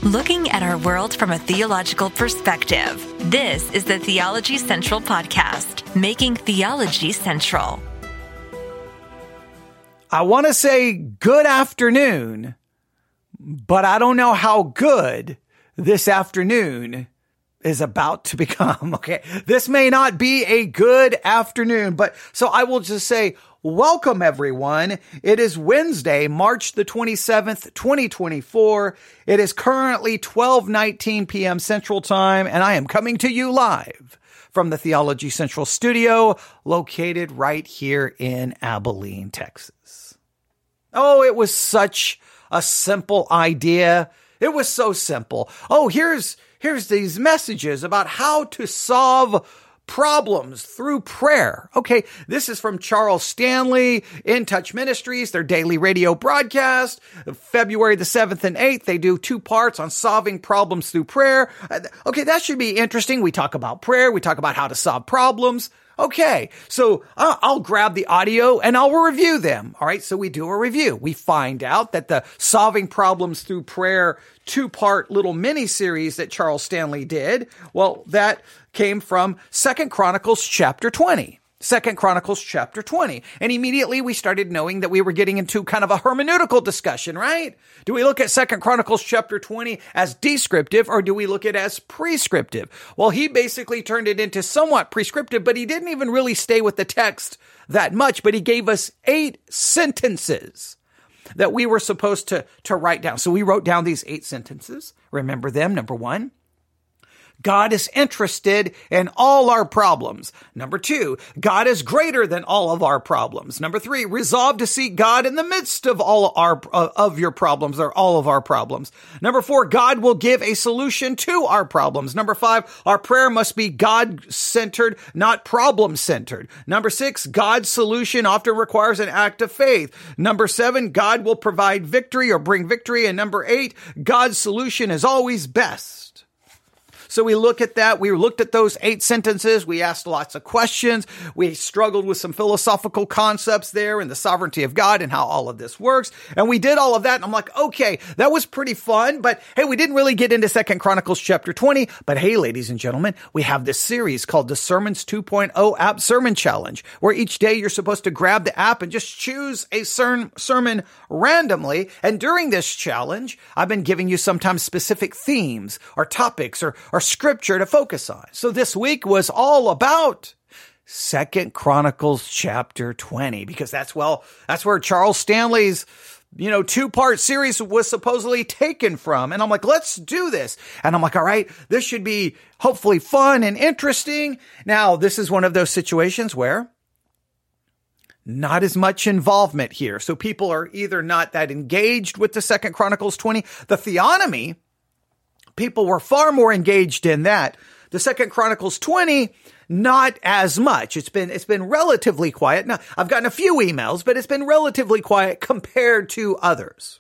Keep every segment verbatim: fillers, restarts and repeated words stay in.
Looking at our world from a theological perspective. This is the Theology Central Podcast, making theology central. I want to say good afternoon, but I don't know how good this afternoon is about to become. Okay, this may not be a good afternoon, but so I will just say, welcome everyone. It is Wednesday, March the twenty-seventh, twenty twenty-four. It is currently twelve nineteen p.m. Central Time, and I am coming to you live from the Theology Central studio, located right here in Abilene, Texas. Oh, it was such a simple idea. It was so simple. Oh, here's here's these messages about how to solve problems through prayer. Okay, this is from Charles Stanley, In Touch Ministries, their daily radio broadcast, February the seventh and eighth. They do two parts on solving problems through prayer. Okay, that should be interesting. We talk about prayer. We talk about how to solve problems. Okay, so I'll grab the audio and I'll review them. All right, so we do a review. We find out that the Solving Problems Through Prayer two-part little mini-series that Charles Stanley did, well, that came from Second Chronicles chapter twenty. Second Chronicles chapter twenty. And immediately we started knowing that we were getting into kind of a hermeneutical discussion, right? Do we look at Second Chronicles chapter twenty as descriptive or do we look at it as prescriptive? Well, he basically turned it into somewhat prescriptive, but he didn't even really stay with the text that much, but he gave us eight sentences that we were supposed to, to write down. So we wrote down these eight sentences. Remember them. Number one, God is interested in all our problems. Number two, God is greater than all of our problems. Number three, resolve to seek God in the midst of all our, uh, of your problems or all of our problems. Number four, God will give a solution to our problems. Number five, our prayer must be God-centered, not problem-centered. Number six, God's solution often requires an act of faith. Number seven, God will provide victory or bring victory. And number eight, God's solution is always best. So we look at that. We looked at those eight sentences. We asked lots of questions. We struggled with some philosophical concepts there and the sovereignty of God and how all of this works. And we did all of that. And I'm like, okay, that was pretty fun. But hey, we didn't really get into Second Chronicles chapter twenty. But hey, ladies and gentlemen, we have this series called the Sermons two point oh App Sermon Challenge, where each day you're supposed to grab the app and just choose a ser- sermon randomly. And during this challenge, I've been giving you sometimes specific themes or topics or, or scripture to focus on. So this week was all about Second Chronicles chapter twenty, because that's, well, that's where Charles Stanley's, you know, two-part series was supposedly taken from. And I'm like, let's do this. And I'm like, all right, this should be hopefully fun and interesting. Now, this is one of those situations where not as much involvement here. So people are either not that engaged with the Second Chronicles twenty, the theonomy. People were far more engaged in that. The Second Chronicles twenty, not as much. It's been, it's been relatively quiet. Now, I've gotten a few emails, but it's been relatively quiet compared to others.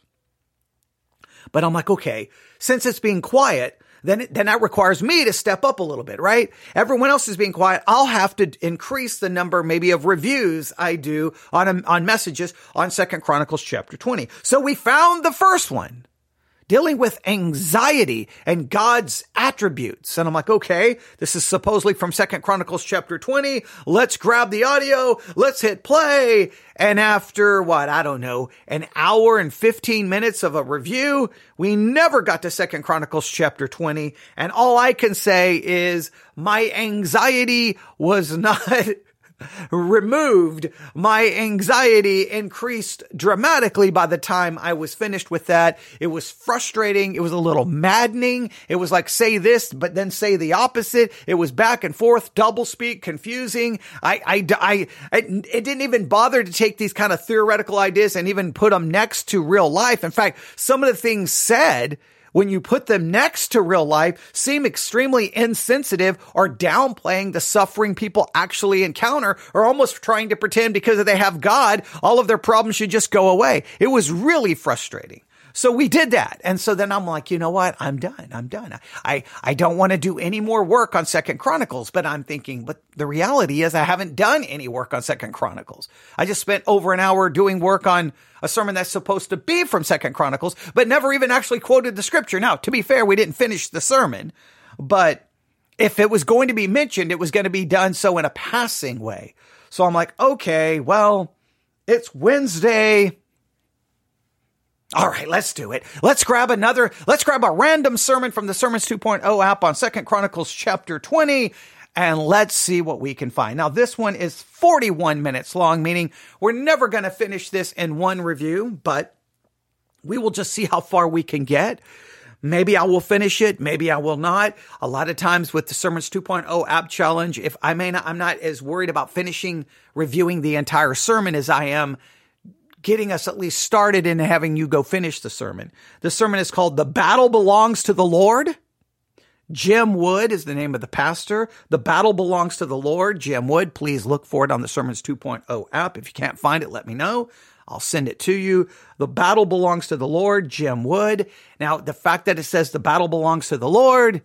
But I'm like, okay, since it's being quiet, then, it, then that requires me to step up a little bit, right? Everyone else is being quiet. I'll have to increase the number maybe of reviews I do on, on messages on Second Chronicles chapter twenty. So we found the first one, dealing with anxiety and God's attributes. And I'm like, okay, this is supposedly from Second Chronicles chapter twenty. Let's grab the audio. Let's hit play. And after what, I don't know, an hour and fifteen minutes of a review, we never got to Second Chronicles chapter twenty. And all I can say is my anxiety was not removed. My anxiety increased dramatically by the time I was finished with that. It was frustrating. It was a little maddening. It was like, say this, but then say the opposite. It was back and forth, double speak, confusing. I, I, I, I it didn't even bother to take these kind of theoretical ideas and even put them next to real life. In fact, some of the things said, when you put them next to real life, seem extremely insensitive or downplaying the suffering people actually encounter, or almost trying to pretend because they have God, all of their problems should just go away. It was really frustrating. So we did that. And so then I'm like, you know what? I'm done. I'm done. I, I don't want to do any more work on Second Chronicles, but I'm thinking, but the reality is I haven't done any work on Second Chronicles. I just spent over an hour doing work on a sermon that's supposed to be from Second Chronicles, but never even actually quoted the scripture. Now, to be fair, we didn't finish the sermon, but if it was going to be mentioned, it was going to be done so in a passing way. So I'm like, okay, well, it's Wednesday. All right, let's do it. Let's grab another, let's grab a random sermon from the Sermons two point oh app on Second Chronicles chapter twenty, and let's see what we can find. Now, this one is forty-one minutes long, meaning we're never going to finish this in one review, but we will just see how far we can get. Maybe I will finish it. Maybe I will not. A lot of times with the Sermons two point oh app challenge, if I may not, I'm not as worried about finishing reviewing the entire sermon as I am getting us at least started in having you go finish the sermon. The sermon is called The Battle Belongs to the Lord. Jim Wood is the name of the pastor. The Battle Belongs to the Lord. Jim Wood, please look for it on the Sermons two point oh app. If you can't find it, let me know. I'll send it to you. The Battle Belongs to the Lord, Jim Wood. Now, the fact that it says the battle belongs to the Lord,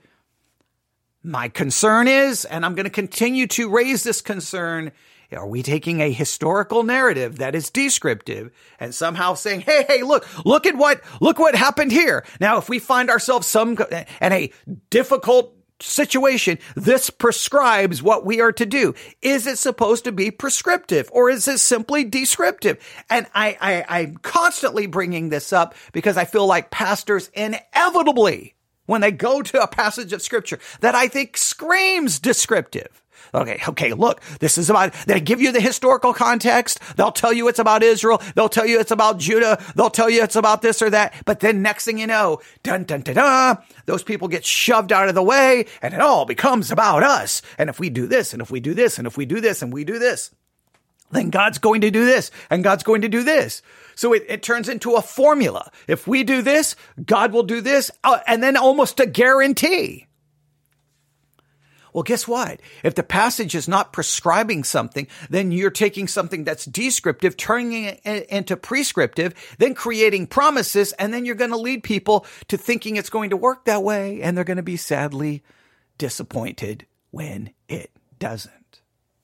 my concern is, and I'm going to continue to raise this concern, are we taking a historical narrative that is descriptive and somehow saying, hey, hey, look, look at what, look what happened here. Now, if we find ourselves some in a difficult situation, this prescribes what we are to do. Is it supposed to be prescriptive or is it simply descriptive? And I, I, I'm constantly bringing this up because I feel like pastors inevitably, when they go to a passage of scripture that I think screams descriptive. Okay, okay, look, this is about, they give you the historical context. They'll tell you it's about Israel. They'll tell you it's about Judah. They'll tell you it's about this or that. But then next thing you know, dun, dun, dun, dun, those people get shoved out of the way and it all becomes about us. And if we do this, and if we do this, and if we do this, and we do this, then God's going to do this, and God's going to do this. So it, it turns into a formula. If we do this, God will do this, uh, and then almost a guarantee. Well, guess what? If the passage is not prescribing something, then you're taking something that's descriptive, turning it into prescriptive, then creating promises, and then you're going to lead people to thinking it's going to work that way, and they're going to be sadly disappointed when it doesn't.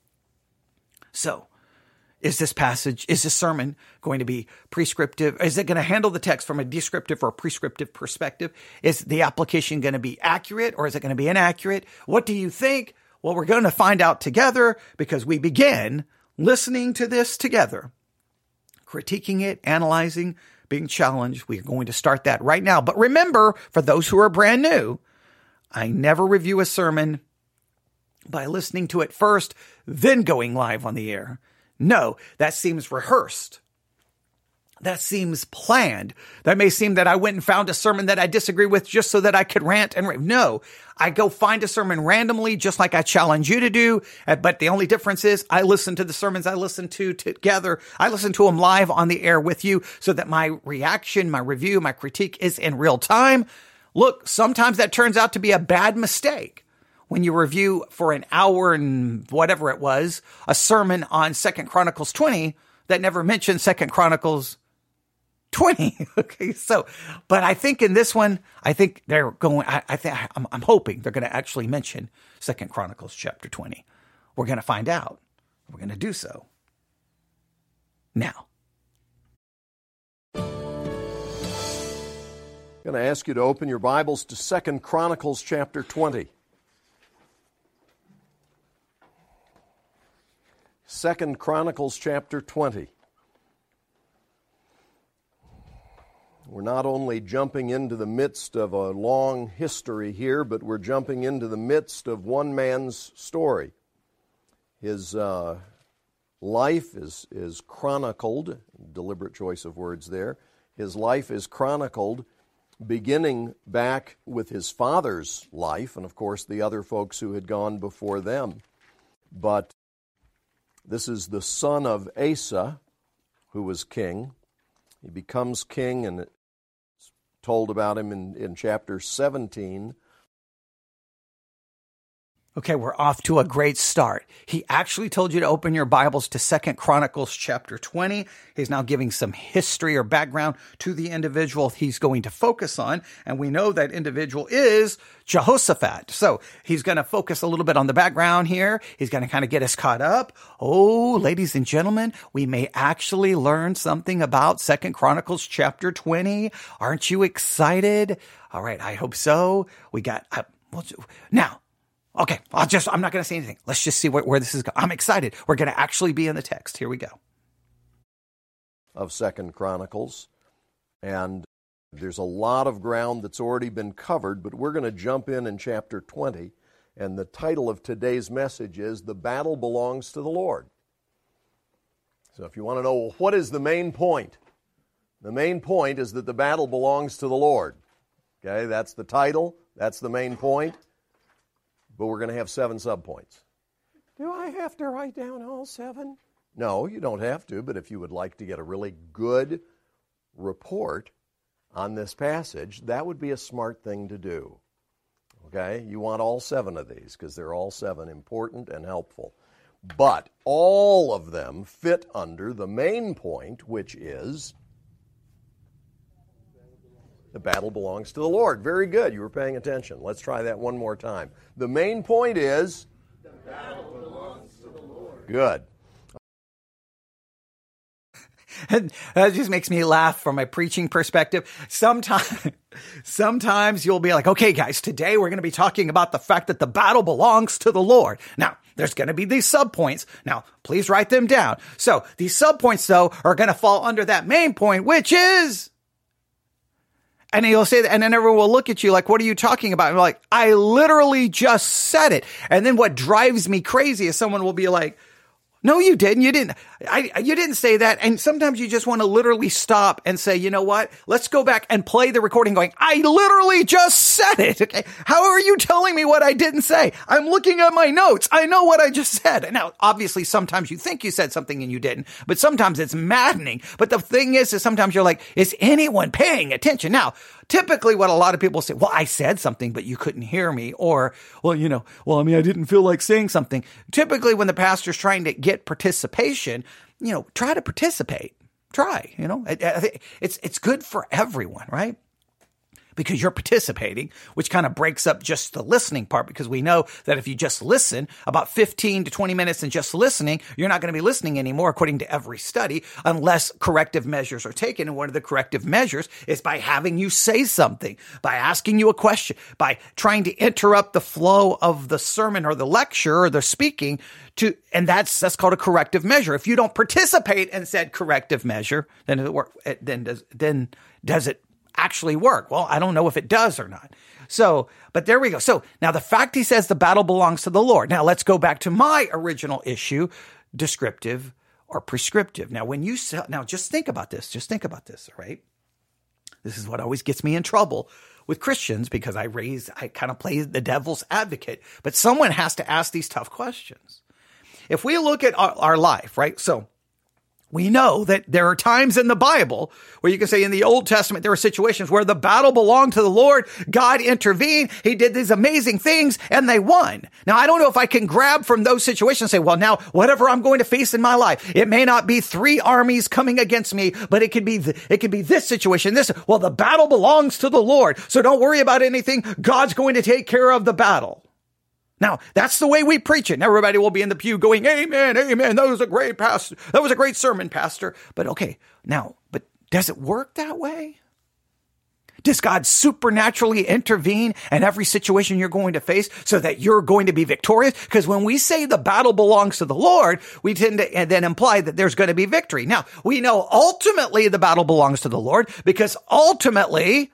So, is this passage, is this sermon going to be prescriptive? Is it going to handle the text from a descriptive or prescriptive perspective? Is the application going to be accurate or is it going to be inaccurate? What do you think? Well, we're going to find out together because we begin listening to this together, critiquing it, analyzing, being challenged. We are going to start that right now. But remember, for those who are brand new, I never review a sermon by listening to it first, then going live on the air. No, that seems rehearsed. That seems planned. That may seem that I went and found a sermon that I disagree with just so that I could rant and rave. No, I go find a sermon randomly, just like I challenge you to do. But the only difference is I listen to the sermons I listen to together. I listen to them live on the air with you so that my reaction, my review, my critique is in real time. Look, sometimes that turns out to be a bad mistake. When you review for an hour and whatever it was, a sermon on Second Chronicles twenty that never mentioned Second Chronicles twenty. Okay, so, but I think in this one, I think they're going, I, I think, I'm, I'm hoping they're going to actually mention Second Chronicles chapter twenty. We're going to find out. We're going to do so now. I'm going to ask you to open your Bibles to Second Chronicles chapter twenty. Second Chronicles chapter twenty. We're not only jumping into the midst of a long history here, but we're jumping into the midst of one man's story. His uh, life is, is chronicled, deliberate choice of words there. His life is chronicled beginning back with his father's life, and of course the other folks who had gone before them. But this is the son of Asa, who was king. He becomes king, and it's told about him in, in chapter seventeen. Okay, we're off to a great start. He actually told you to open your Bibles to Second Chronicles chapter twenty. He's now giving some history or background to the individual he's going to focus on. And we know that individual is Jehoshaphat. So he's going to focus a little bit on the background here. He's going to kind of get us caught up. Oh, ladies and gentlemen, we may actually learn something about Second Chronicles chapter twenty. Aren't you excited? All right, I hope so. We got, uh, now, okay, I'll just, I'm not going to say anything. Let's just see where, where this is going. I'm excited. We're going to actually be in the text. Here we go. Of Second Chronicles. And there's a lot of ground that's already been covered, but we're going to jump in in chapter twenty. And the title of today's message is, The Battle Belongs to the Lord. So if you want to know, what is the main point? The main point is that the battle belongs to the Lord. Okay, that's the title. That's the main point. But we're going to have seven subpoints. Do I have to write down all seven? No, you don't have to, but if you would like to get a really good report on this passage, that would be a smart thing to do. Okay? You want all seven of these because they're all seven important and helpful. But all of them fit under the main point, which is the battle belongs to the Lord. Very good. You were paying attention. Let's try that one more time. The main point is, the battle belongs to the Lord. Good. And that just makes me laugh from a preaching perspective. Sometimes, sometimes you'll be like, okay, guys, today we're going to be talking about the fact that the battle belongs to the Lord. Now, there's going to be these subpoints. Now, please write them down. So these subpoints, though, are going to fall under that main point, which is... And he'll say that, and then everyone will look at you like, what are you talking about? And you're like, I literally just said it. And then what drives me crazy is someone will be like, no, you didn't. You didn't. I, you didn't say that. And sometimes you just want to literally stop and say, you know what? Let's go back and play the recording going, I literally just said it. Okay. How are you telling me what I didn't say? I'm looking at my notes. I know what I just said. Now, obviously, sometimes you think you said something and you didn't, but sometimes it's maddening. But the thing is, is sometimes you're like, is anyone paying attention? Now, typically what a lot of people say, well, I said something, but you couldn't hear me. Or, well, you know, well, I mean, I didn't feel like saying something. Typically when the pastor's trying to get participation, you know, try to participate. Try, you know, it's, it's good for everyone, right? Because you're participating, which kind of breaks up just the listening part, because we know that if you just listen about fifteen to twenty minutes and just listening, you're not going to be listening anymore, according to every study, unless corrective measures are taken. And one of the corrective measures is by having you say something, by asking you a question, by trying to interrupt the flow of the sermon or the lecture or the speaking to, and that's, that's called a corrective measure. If you don't participate in said corrective measure, then it work, then does, then does it actually work? Well, I don't know if it does or not. So, but there we go. So now the fact he says the battle belongs to the Lord. Now let's go back to my original issue, descriptive or prescriptive. Now, when you say, now just think about this, just think about this, all right? This is what always gets me in trouble with Christians, because I raise, I kind of play the devil's advocate, but someone has to ask these tough questions. If we look at our, our life, right? So we know that there are times in the Bible where you can say in the Old Testament, there are situations where the battle belonged to the Lord. God intervened. He did these amazing things and they won. Now, I don't know if I can grab from those situations and say, well, now whatever I'm going to face in my life, it may not be three armies coming against me, but it could be, th- it could be this situation. This, well, the battle belongs to the Lord. So don't worry about anything. God's going to take care of the battle. Now, that's the way we preach it. And everybody will be in the pew going, amen, amen. That was a great pastor. That was a great sermon, pastor. But okay, now, but does it work that way? Does God supernaturally intervene in every situation you're going to face so that you're going to be victorious? Because when we say the battle belongs to the Lord, we tend to then imply that there's going to be victory. Now, we know ultimately the battle belongs to the Lord, because ultimately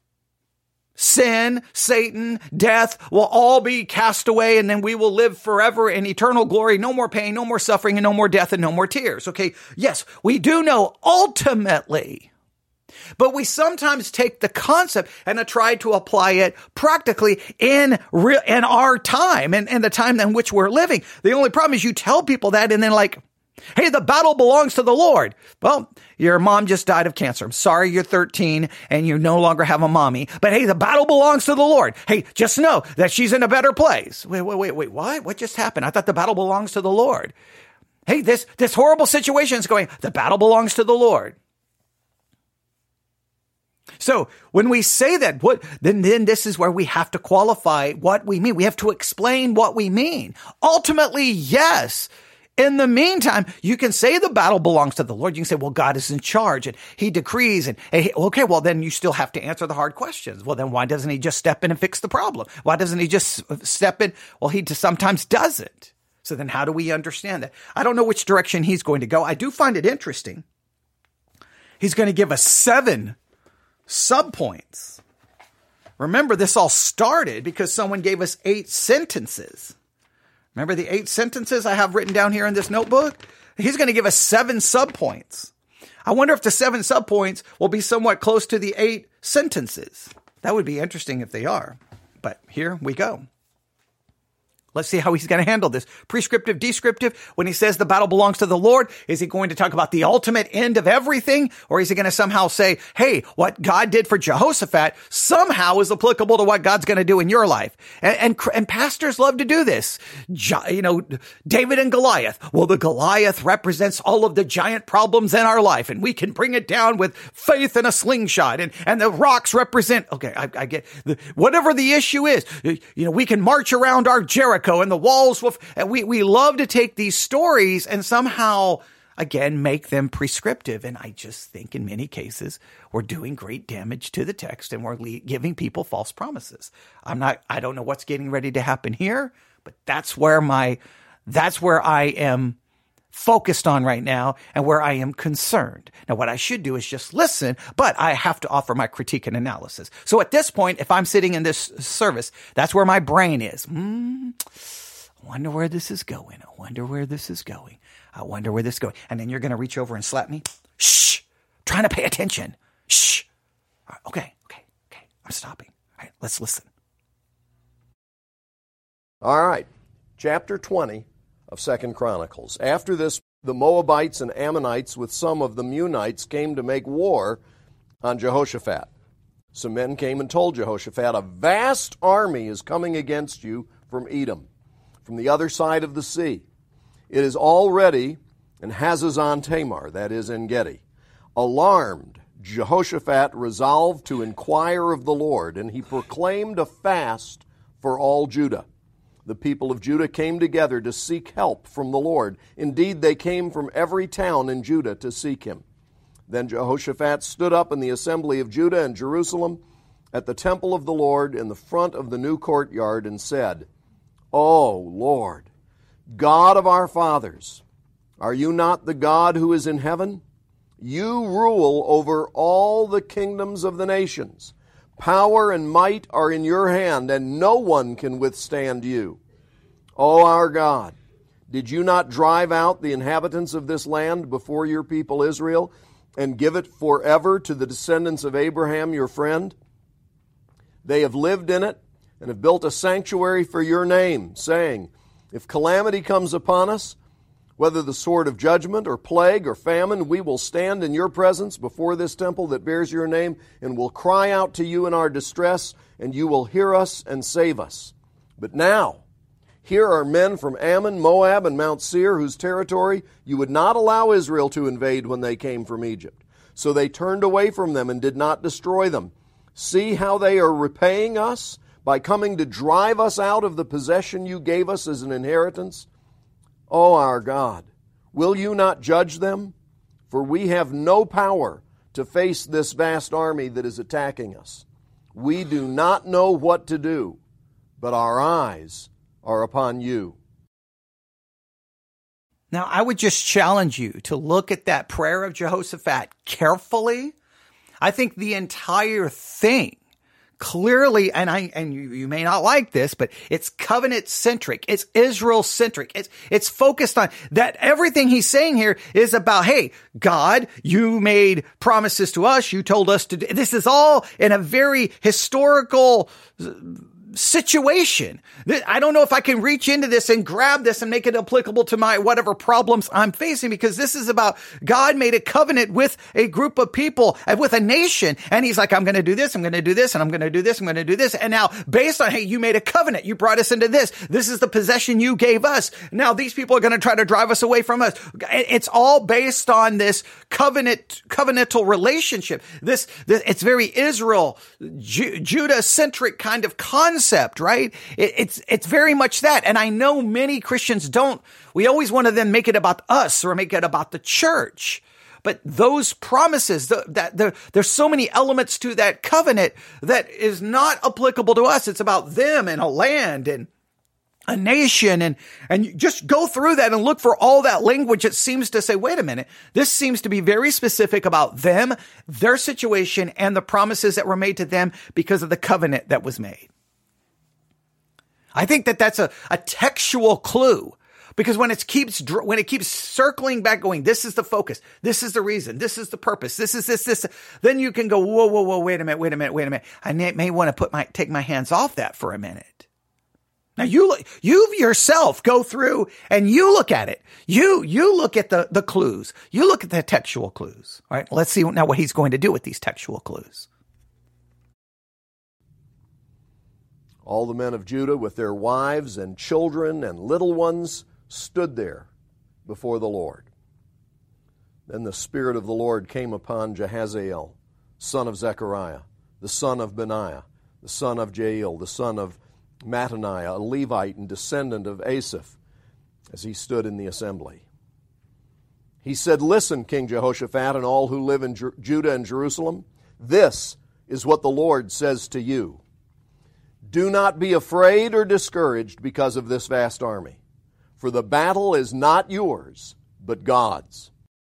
sin, Satan, death will all be cast away, and then we will live forever in eternal glory. No more pain, no more suffering, and no more death, and no more tears. Okay, yes, we do know ultimately, but we sometimes take the concept and try to apply it practically in real, in our time and, and the time in which we're living. The only problem is you tell people that, and then like, Hey, the battle belongs to the Lord. Well, your mom just died of cancer. I'm sorry you're thirteen and you no longer have a mommy. But hey, the battle belongs to the Lord. Hey, just know that she's in a better place. Wait, wait, wait, wait, what? What just happened? I thought the battle belongs to the Lord. Hey, this, this horrible situation is going, the battle belongs to the Lord. So when we say that, what then, then this is where we have to qualify what we mean. We have to explain what we mean. Ultimately, yes. In the meantime, you can say the battle belongs to the Lord. You can say, well, God is in charge and he decrees. And hey, okay, well, then you still have to answer the hard questions. Well, then why doesn't he just step in and fix the problem? Why doesn't he just step in? Well, he just sometimes doesn't. So then how do we understand that? I don't know which direction he's going to go. I do find it interesting. He's going to give us seven subpoints. Remember, this all started because someone gave us eight sentences. Remember the eight sentences I have written down here in this notebook? He's going to give us seven subpoints. I wonder if the seven subpoints will be somewhat close to the eight sentences. That would be interesting if they are. But here we go. Let's see how he's going to handle this. Prescriptive, descriptive. When he says the battle belongs to the Lord, is he going to talk about the ultimate end of everything? Or is he going to somehow say, hey, what God did for Jehoshaphat somehow is applicable to what God's going to do in your life? And, and, and pastors love to do this. You know, David and Goliath. Well, the Goliath represents all of the giant problems in our life, and we can bring it down with faith and a slingshot. And, and the rocks represent, okay, I, I get the, whatever the issue is, you know, we can march around our Jericho and the walls. Will, and we, we love to take these stories and somehow, again, make them prescriptive. And I just think in many cases, we're doing great damage to the text and we're le- giving people false promises. I'm not, I don't know what's getting ready to happen here, but that's where my, that's where I am focused on right now and where I am concerned. Now, what I should do is just listen, but I have to offer my critique and analysis. So at this point, if I'm sitting in this service, that's where my brain is. Hmm, I wonder where this is going. I wonder where this is going. I wonder where this is going. And then you're going to reach over and slap me. Shh, trying to pay attention. Shh. All right, okay, okay, okay. I'm stopping. All right, let's listen. All right, chapter twenty. Of Second Chronicles. After this, the Moabites and Ammonites with some of the Meunites came to make war on Jehoshaphat. Some men came and told Jehoshaphat, a vast army is coming against you from Edom, from the other side of the sea. It is already in Hazazon Tamar, that is En Gedi. Alarmed, Jehoshaphat resolved to inquire of the Lord, and he proclaimed a fast for all Judah. The people of Judah came together to seek help from the Lord. Indeed, they came from every town in Judah to seek him. Then Jehoshaphat stood up in the assembly of Judah and Jerusalem at the temple of the Lord in the front of the new courtyard and said, O Lord, God of our fathers, are you not the God who is in heaven? You rule over all the kingdoms of the nations. Power and might are in your hand, and no one can withstand you. O our God, did you not drive out the inhabitants of this land before your people Israel and give it forever to the descendants of Abraham, your friend? They have lived in it and have built a sanctuary for your name, saying, if calamity comes upon us, whether the sword of judgment or plague or famine, we will stand in your presence before this temple that bears your name and will cry out to you in our distress, and you will hear us and save us. But now, here are men from Ammon, Moab, and Mount Seir, whose territory you would not allow Israel to invade when they came from Egypt. So they turned away from them and did not destroy them. See how they are repaying us by coming to drive us out of the possession you gave us as an inheritance. O our God, will you not judge them? For we have no power to face this vast army that is attacking us. We do not know what to do, but our eyes are upon you. Now, I would just challenge you to look at that prayer of Jehoshaphat carefully. I think the entire thing clearly, and I, and you, you may not like this, but it's covenant centric. It's Israel centric. It's, it's focused on that. Everything he's saying here is about, hey, God, you made promises to us. You told us to do. This is all in a very historical situation. I don't know if I can reach into this and grab this and make it applicable to my whatever problems I'm facing, because this is about God made a covenant with a group of people and with a nation. And he's like, I'm going to do this. I'm going to do this. And I'm going to do this. I'm going to do this. And now based on, hey, you made a covenant. You brought us into this. This is the possession you gave us. Now these people are going to try to drive us away from us. It's all based on this covenant, covenantal relationship. This, this it's very Israel, Ju- Judah-centric kind of concept, right? It, it's, it's very much that. And I know many Christians don't, we always want to then make it about us or make it about the church. But those promises, the, that the, there's so many elements to that covenant that is not applicable to us. It's about them and a land and a nation, and, and you just go through that and look for all that language. It seems to say, wait a minute, this seems to be very specific about them, their situation, and the promises that were made to them because of the covenant that was made. I think that that's a, a textual clue, because when it keeps, when it keeps circling back going, this is the focus, this is the reason, this is the purpose, this is this, this, then you can go, whoa, whoa, whoa, wait a minute, wait a minute, wait a minute. I may, may want to put my, take my hands off that for a minute. Now you, you yourself go through and you look at it. You, you look at the, the clues. You look at the textual clues. All right. Let's see now what he's going to do with these textual clues. All the men of Judah with their wives and children and little ones stood there before the Lord. Then the Spirit of the Lord came upon Jahaziel, son of Zechariah, the son of Benaiah, the son of Jael, the son of Mattaniah, a Levite and descendant of Asaph, as he stood in the assembly. He said, "Listen, King Jehoshaphat, and all who live in Jer- Judah and Jerusalem, this is what the Lord says to you. Do not be afraid or discouraged because of this vast army, for the battle is not yours, but God's."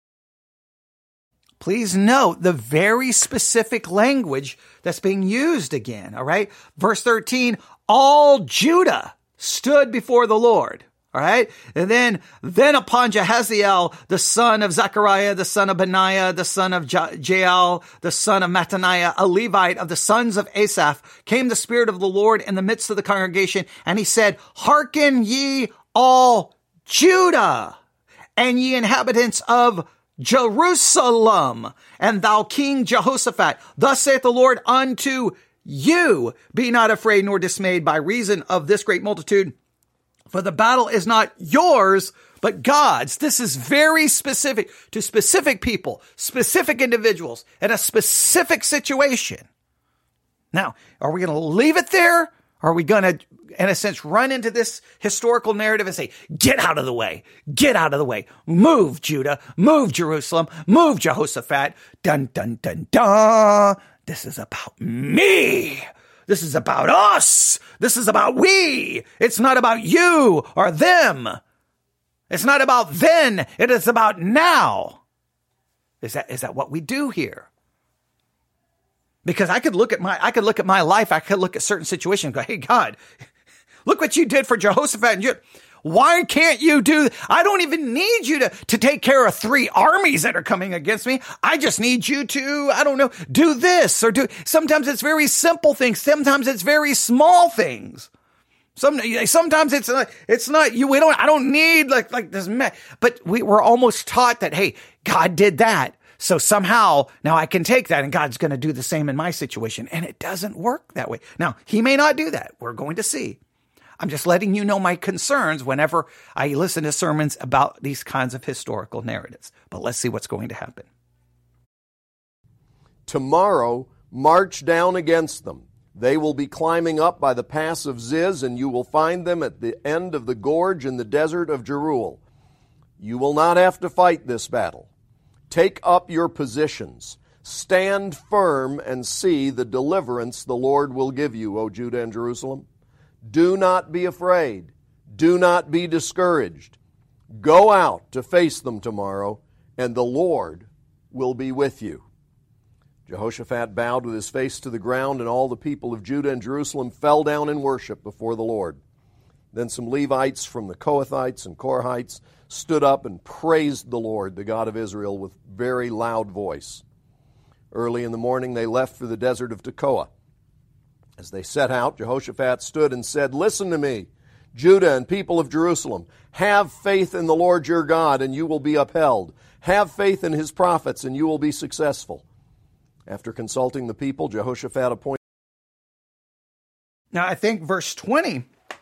Please note the very specific language that's being used again, all right? Verse thirteen, all Judah stood before the Lord, all right? And then, then upon Jahaziel, the son of Zechariah, the son of Benaiah, the son of Ja- Jael, the son of Mattaniah, a Levite of the sons of Asaph, came the Spirit of the Lord in the midst of the congregation, and he said, "Hearken ye all Judah, and ye inhabitants of Jerusalem, and thou King Jehoshaphat, thus saith the Lord unto you, be not afraid nor dismayed by reason of this great multitude, for the battle is not yours, but God's." This is very specific to specific people, specific individuals, and a specific situation. Now, are we going to leave it there? Are we going to, in a sense, run into this historical narrative and say, get out of the way, get out of the way, move Judah, move Jerusalem, move Jehoshaphat, dun, dun, dun, dun. This is about me. This is about us. This is about we. It's not about you or them. It's not about then. It is about now. Is that, is that what we do here? Because I could look at my, I could look at my life. I could look at certain situations and go, hey, God, look what you did for Jehoshaphat. And you, why can't you do, I don't even need you to, to take care of three armies that are coming against me. I just need you to, I don't know, do this or do, sometimes it's very simple things. Sometimes it's very small things. Some, sometimes it's not, it's not you. We don't, I don't need like, like this, but we were almost taught that, hey, God did that. So somehow now I can take that and God's going to do the same in my situation. And it doesn't work that way. Now, he may not do that. We're going to see. I'm just letting you know my concerns whenever I listen to sermons about these kinds of historical narratives. But let's see what's going to happen. Tomorrow, march down against them. They will be climbing up by the pass of Ziz, and you will find them at the end of the gorge in the desert of Jeruel. You will not have to fight this battle. Take up your positions. Stand firm and see the deliverance the Lord will give you, O Judah and Jerusalem. Do not be afraid. Do not be discouraged. Go out to face them tomorrow, and the Lord will be with you. Jehoshaphat bowed with his face to the ground, and all the people of Judah and Jerusalem fell down in worship before the Lord. Then some Levites from the Kohathites and Korahites stood up and praised the Lord, the God of Israel, with very loud voice. Early in the morning they left for the desert of Tekoa. As they set out, Jehoshaphat stood and said, "Listen to me, Judah and people of Jerusalem. Have faith in the Lord your God, and you will be upheld. Have faith in his prophets, and you will be successful." After consulting the people, Jehoshaphat appointed... Now, I think verse twenty,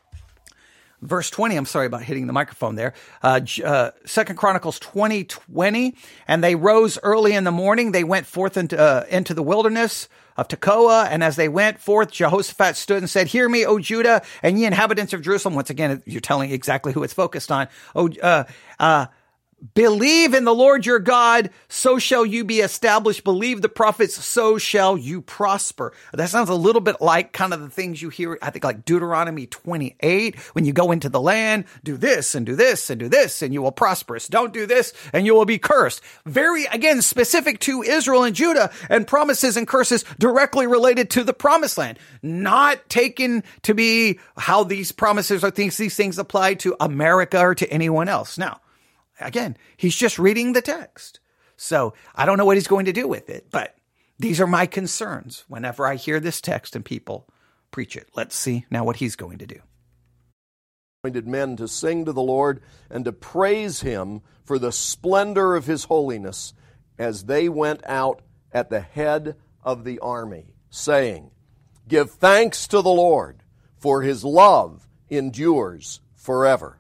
verse twenty, I'm sorry about hitting the microphone there, uh, uh, Second Chronicles twenty twenty, and they rose early in the morning. They went forth into, uh, into the wilderness of Tekoa, and as they went forth, Jehoshaphat stood and said, "Hear me, O Judah, and ye inhabitants of Jerusalem." Once again, you're telling exactly who it's focused on. Oh, uh, uh, "Believe in the Lord your God, so shall you be established. Believe the prophets, so shall you prosper." That sounds a little bit like kind of the things you hear, I think, like Deuteronomy twenty-eight. When you go into the land, do this and do this and do this, and you will prosper. Don't do this, and you will be cursed. Very, again, specific to Israel and Judah, and promises and curses directly related to the promised land. Not taken to be how these promises or things, these things apply to America or to anyone else. Now, again, he's just reading the text. So I don't know what he's going to do with it, but these are my concerns whenever I hear this text and people preach it. Let's see now what he's going to do. Appointed men to sing to the Lord and to praise him for the splendor of his holiness as they went out at the head of the army, saying, "Give thanks to the Lord, for his love endures forever."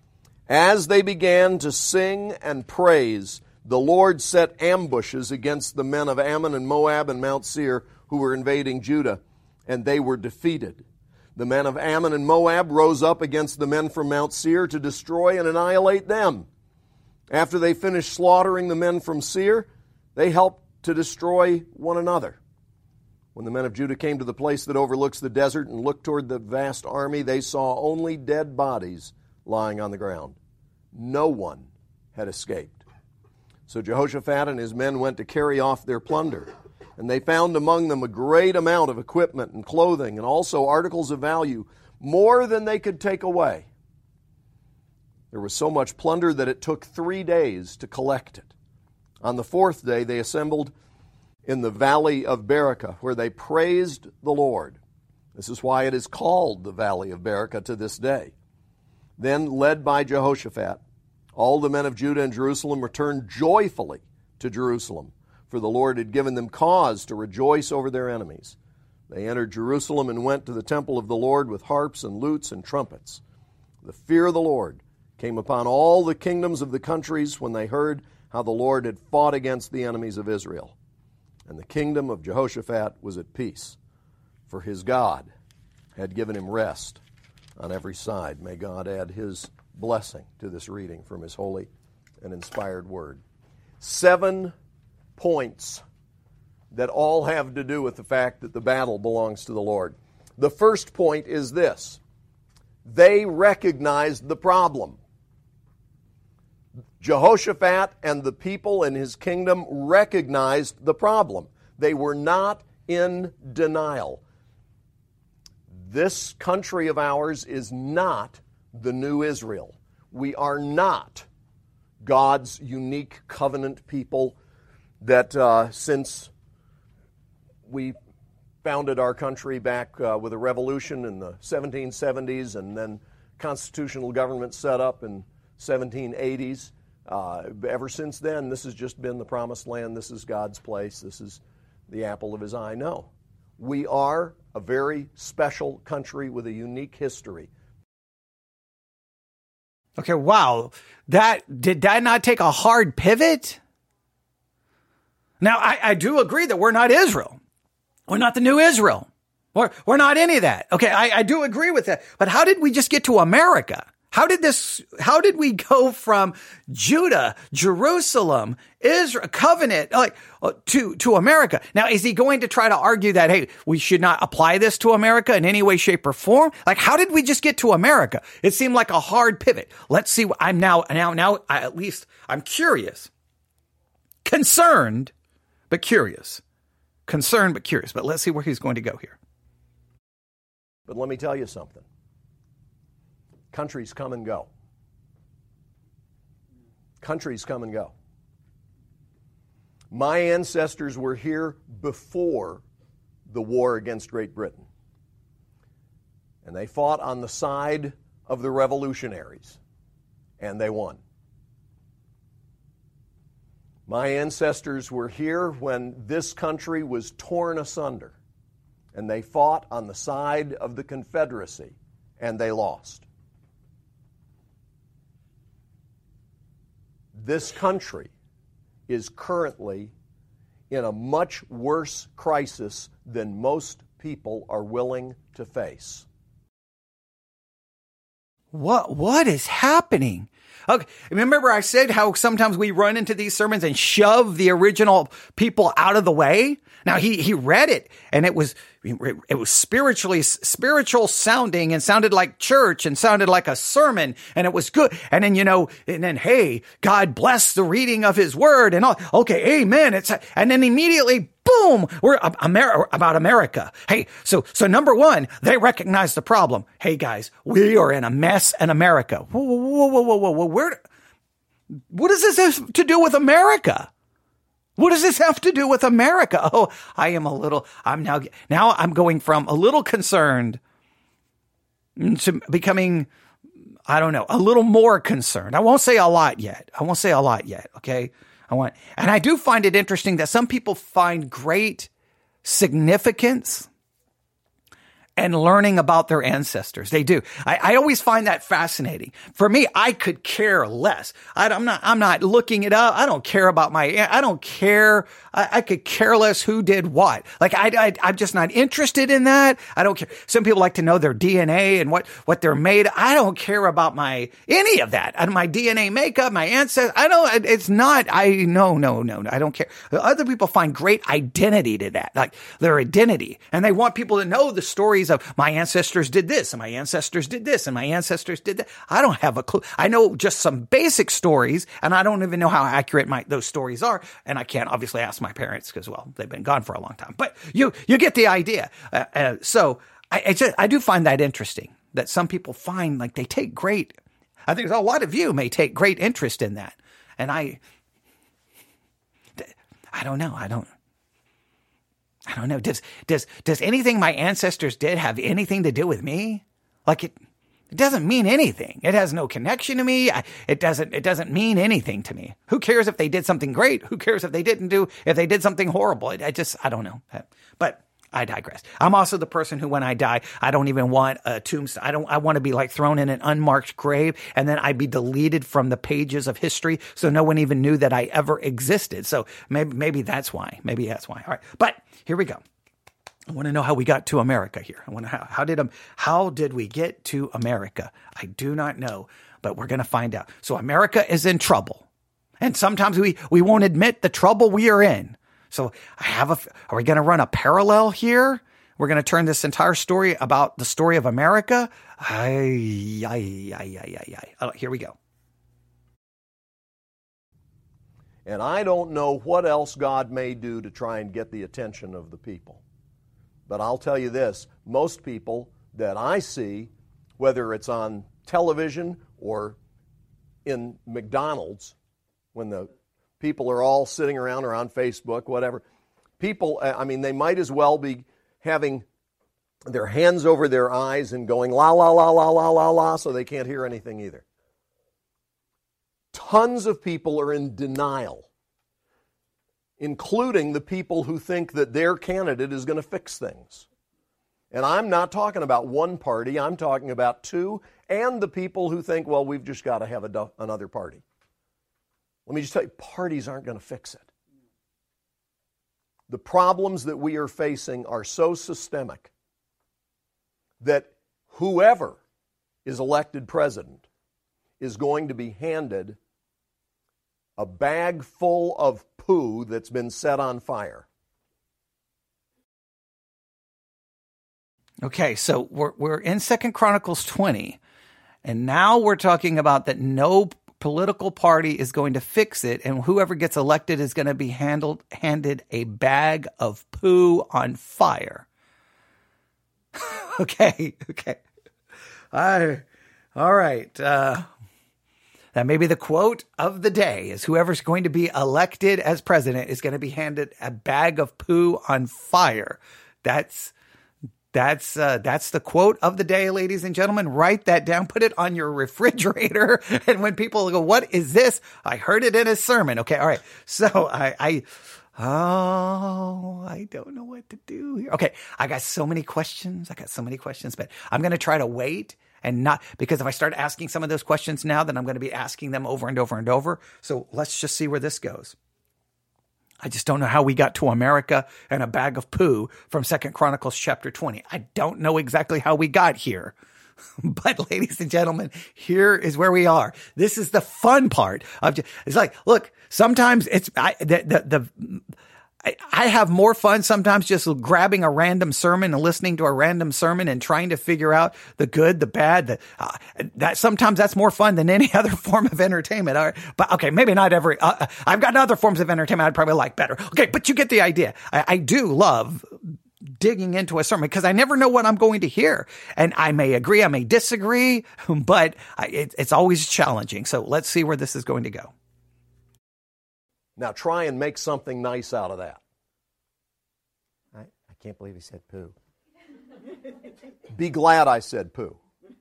As they began to sing and praise, the Lord set ambushes against the men of Ammon and Moab and Mount Seir who were invading Judah, and they were defeated. The men of Ammon and Moab rose up against the men from Mount Seir to destroy and annihilate them. After they finished slaughtering the men from Seir, they helped to destroy one another. When the men of Judah came to the place that overlooks the desert and looked toward the vast army, they saw only dead bodies lying on the ground. No one had escaped. So Jehoshaphat and his men went to carry off their plunder, and they found among them a great amount of equipment and clothing and also articles of value, more than they could take away. There was so much plunder that it took three days to collect it. On the fourth day they assembled in the valley of Berachah, where they praised the Lord. This is why it is called the valley of Berachah to this day. Then, led by Jehoshaphat, all the men of Judah and Jerusalem returned joyfully to Jerusalem, for the Lord had given them cause to rejoice over their enemies. They entered Jerusalem and went to the temple of the Lord with harps and lutes and trumpets. The fear of the Lord came upon all the kingdoms of the countries when they heard how the Lord had fought against the enemies of Israel. And the kingdom of Jehoshaphat was at peace, for his God had given him rest on every side. May God add his blessing to this reading from his holy and inspired word. Seven points that all have to do with the fact that the battle belongs to the Lord. The first point is this: they recognized the problem. Jehoshaphat and the people in his kingdom recognized the problem. They were not in denial. This country of ours is not the new Israel. We are not God's unique covenant people that uh, since we founded our country back uh, with a revolution in the seventeen seventies and then constitutional government set up in seventeen eighties, uh, ever since then, this has just been the promised land. This is God's place. This is the apple of his eye. No. We are a very special country with a unique history. Okay, wow. That did that not take a hard pivot? Now, I, I do agree that we're not Israel. We're not the new Israel. We're, we're not any of that. Okay, I, I do agree with that. But how did we just get to America? How did this, how did we go from Judah, Jerusalem, Israel, covenant, like, to, to America? Now, is he going to try to argue that, hey, we should not apply this to America in any way, shape, or form? Like, how did we just get to America? It seemed like a hard pivot. Let's see. I'm now, now, now, I, at least I'm curious, concerned, but curious, concerned, but curious. But let's see where he's going to go here. But let me tell you something. Countries come and go. Countries come and go. My ancestors were here before the war against Great Britain. And they fought on the side of the revolutionaries, and they won. My ancestors were here when this country was torn asunder, and they fought on the side of the Confederacy, and they lost. This country is currently in a much worse crisis than most people are willing to face. What what is happening? Okay, remember I said how sometimes we run into these sermons and shove the original people out of the way? Now he he read it and it was it was spiritually spiritual sounding and sounded like church and sounded like a sermon and it was good. And then you know, and then hey, God bless the reading of his word and all. Okay, amen. It's and then immediately boom, we're Amer- about America. Hey, so so number one, they recognize the problem. Hey guys, we are in a mess in America. Whoa, whoa, whoa, whoa, whoa, whoa. Where? What does this have to do with America? What does this have to do with America? Oh, I am a little. I'm now. Now I'm going from a little concerned to becoming, I don't know, a little more concerned. I won't say a lot yet. I won't say a lot yet. Okay. I want, and I do find it interesting that some people find great significance and learning about their ancestors. They do. I, I always find that fascinating. For me, I could care less. I, I'm not, I'm not looking it up. I don't care about my, I don't care. I, I could care less who did what. Like I, I, I'm just not interested in that. I don't care. Some people like to know their D N A and what, what they're made. I don't care about my, any of that. And my D N A makeup, my ancestors. I don't, it's not, I, no, no, no, no. I don't care. Other people find great identity to that, like their identity. And they want people to know the stories of my ancestors did this and my ancestors did this and my ancestors did that. I don't have a clue. I know just some basic stories and I don't even know how accurate my, those stories are. And I can't obviously ask my parents because, well, they've been gone for a long time, but you, you get the idea. Uh, uh, so I, I, just, I do find that interesting that some people find like they take great, I think a lot of you may take great interest in that. And I, I don't know. I don't, I don't know. Does, does, does anything my ancestors did have anything to do with me? Like it, it doesn't mean anything. It has no connection to me. I, it doesn't, it doesn't mean anything to me. Who cares if they did something great? Who cares if they didn't do, if they did something horrible? I, I just, I don't know. But I digress. I'm also the person who, when I die, I don't even want a tombstone. I don't, I want to be like thrown in an unmarked grave and then I'd be deleted from the pages of history. So no one even knew that I ever existed. So maybe, maybe that's why, maybe that's why. All right. But here we go. I want to know how we got to America here. I want to, how, how did, um, how did we get to America? I do not know, but we're going to find out. So America is in trouble. And sometimes we, we won't admit the trouble we are in. So I have a, are we going to run a parallel here? We're going to turn this entire story about the story of America. Ay, ay, ay, ay, ay, ay. Oh, here we go. And I don't know what else God may do to try and get the attention of the people. But I'll tell you this, most people that I see, whether it's on television or in McDonald's, when the people are all sitting around or on Facebook, whatever. People, I mean, they might as well be having their hands over their eyes and going la, la, la, la, la, la, la, so they can't hear anything either. Tons of people are in denial, including the people who think that their candidate is going to fix things. And I'm not talking about one party, I'm talking about two, and the people who think, well, we've just got to have a, another party. Let me just tell you, parties aren't going to fix it. The problems that we are facing are so systemic that whoever is elected president is going to be handed a bag full of poo that's been set on fire. Okay, so we're we're in Second Chronicles twenty, and now we're talking about that no political party is going to fix it, and whoever gets elected is going to be handled handed a bag of poo on fire. okay, okay. I, all right. Uh, that may be the quote of the day, is whoever's going to be elected as president is going to be handed a bag of poo on fire. That's That's uh, that's the quote of the day, ladies and gentlemen. Write that down. Put it on your refrigerator. And when people go, what is this? I heard it in a sermon. Okay, all right. So I, I oh, I don't know what to do here. Okay, I got so many questions. I got so many questions, but I'm going to try to wait and not, because if I start asking some of those questions now, then I'm going to be asking them over and over and over. So let's just see where this goes. I just don't know how we got to America and a bag of poo from Second Chronicles chapter twenty. I don't know exactly how we got here. But ladies and gentlemen, here is where we are. This is the fun part of just, it's like, look, sometimes it's, I, the, the, the, I, I have more fun sometimes just grabbing a random sermon and listening to a random sermon and trying to figure out the good, the bad, the, uh, that sometimes that's more fun than any other form of entertainment. All right. But okay, maybe not every, uh, I've got other forms of entertainment I'd probably like better. Okay. But you get the idea. I, I do love digging into a sermon because I never know what I'm going to hear. And I may agree, I may disagree, but I, it, it's always challenging. So let's see where this is going to go. Now try and make something nice out of that. I, I can't believe he said poo. Be glad I said poo.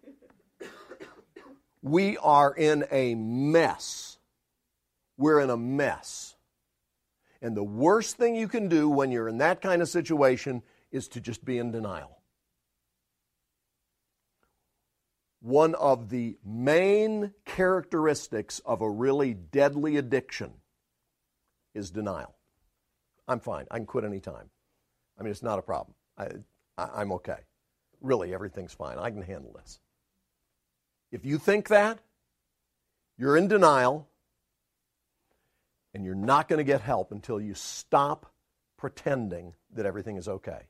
We are in a mess. We're in a mess. And the worst thing you can do when you're in that kind of situation is to just be in denial. One of the main characteristics of a really deadly addiction is denial. I'm fine. I can quit any time. I mean, it's not a problem. I, I, I'm okay. Really, everything's fine. I can handle this. If you think that, you're in denial, and you're not going to get help until you stop pretending that everything is okay.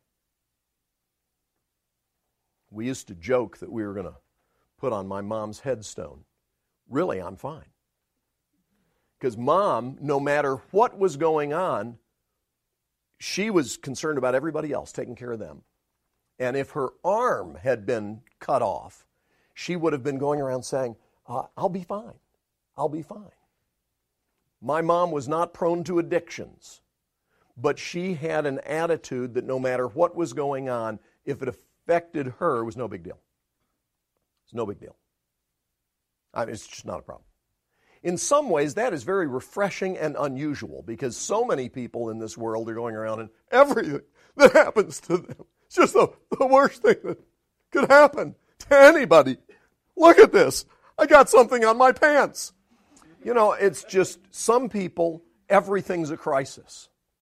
We used to joke that we were going to put on my mom's headstone, really, I'm fine. Because Mom, no matter what was going on, she was concerned about everybody else, taking care of them. And if her arm had been cut off, she would have been going around saying, uh, I'll be fine. I'll be fine. My mom was not prone to addictions, but she had an attitude that no matter what was going on, if it affected her, it was no big deal. It's no big deal. I mean, it's just not a problem. In some ways, that is very refreshing and unusual because so many people in this world are going around and everything that happens to them, it's just the, the worst thing that could happen to anybody. Look at this. I got something on my pants. You know, it's just some people, everything's a crisis.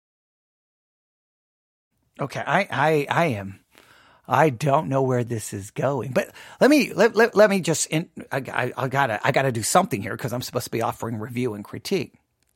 Okay, I, I, I am. I don't know where this is going, but let me let let, let me just. In, I, I, I gotta I gotta do something here because I'm supposed to be offering review and critique.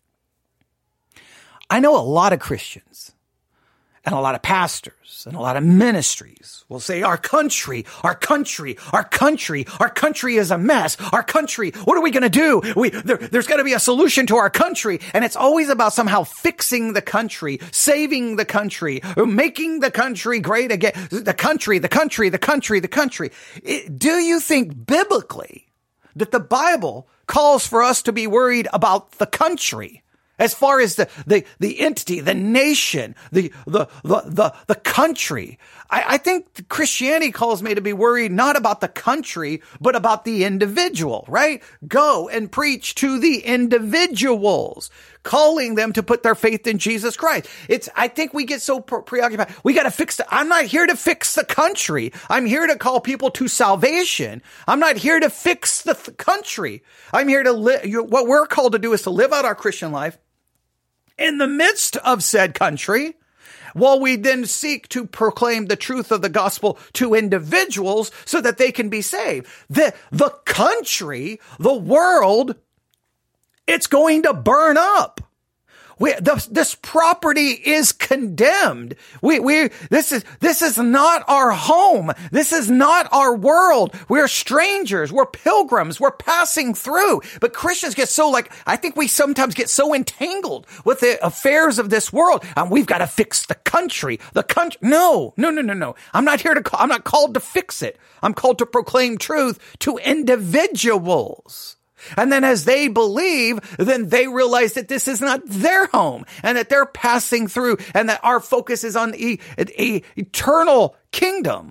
I know a lot of Christians and a lot of pastors and a lot of ministries will say, our country, our country, our country, our country is a mess. Our country, what are we going to do? We, there, there's got to be a solution to our country. And it's always about somehow fixing the country, saving the country, making the country great again. The country, the country, the country, the country. It, do you think biblically that the Bible calls for us to be worried about the country? As far as the, the, the entity, the nation, the, the, the, the, the country, I, I think Christianity calls me to be worried not about the country, but about the individual, right? Go and preach to the individuals, calling them to put their faith in Jesus Christ. It's, I think we get so pre- preoccupied. We got to fix the, I'm not here to fix the country. I'm here to call people to salvation. I'm not here to fix the th- country. I'm here to live. What we're called to do is to live out our Christian life in the midst of said country, while we then seek to proclaim the truth of the gospel to individuals so that they can be saved. The, the country, the world, it's going to burn up. We, this, this property is condemned. We, we, this is, this is not our home. This is not our world. We're strangers. We're pilgrims. We're passing through. But Christians get so like, I think we sometimes get so entangled with the affairs of this world. And we've got to fix the country. The country. No, no, no, no, no. I'm not here to call, I'm not called to fix it. I'm called to proclaim truth to individuals. And then as they believe, then they realize that this is not their home and that they're passing through and that our focus is on the e- e- eternal kingdom.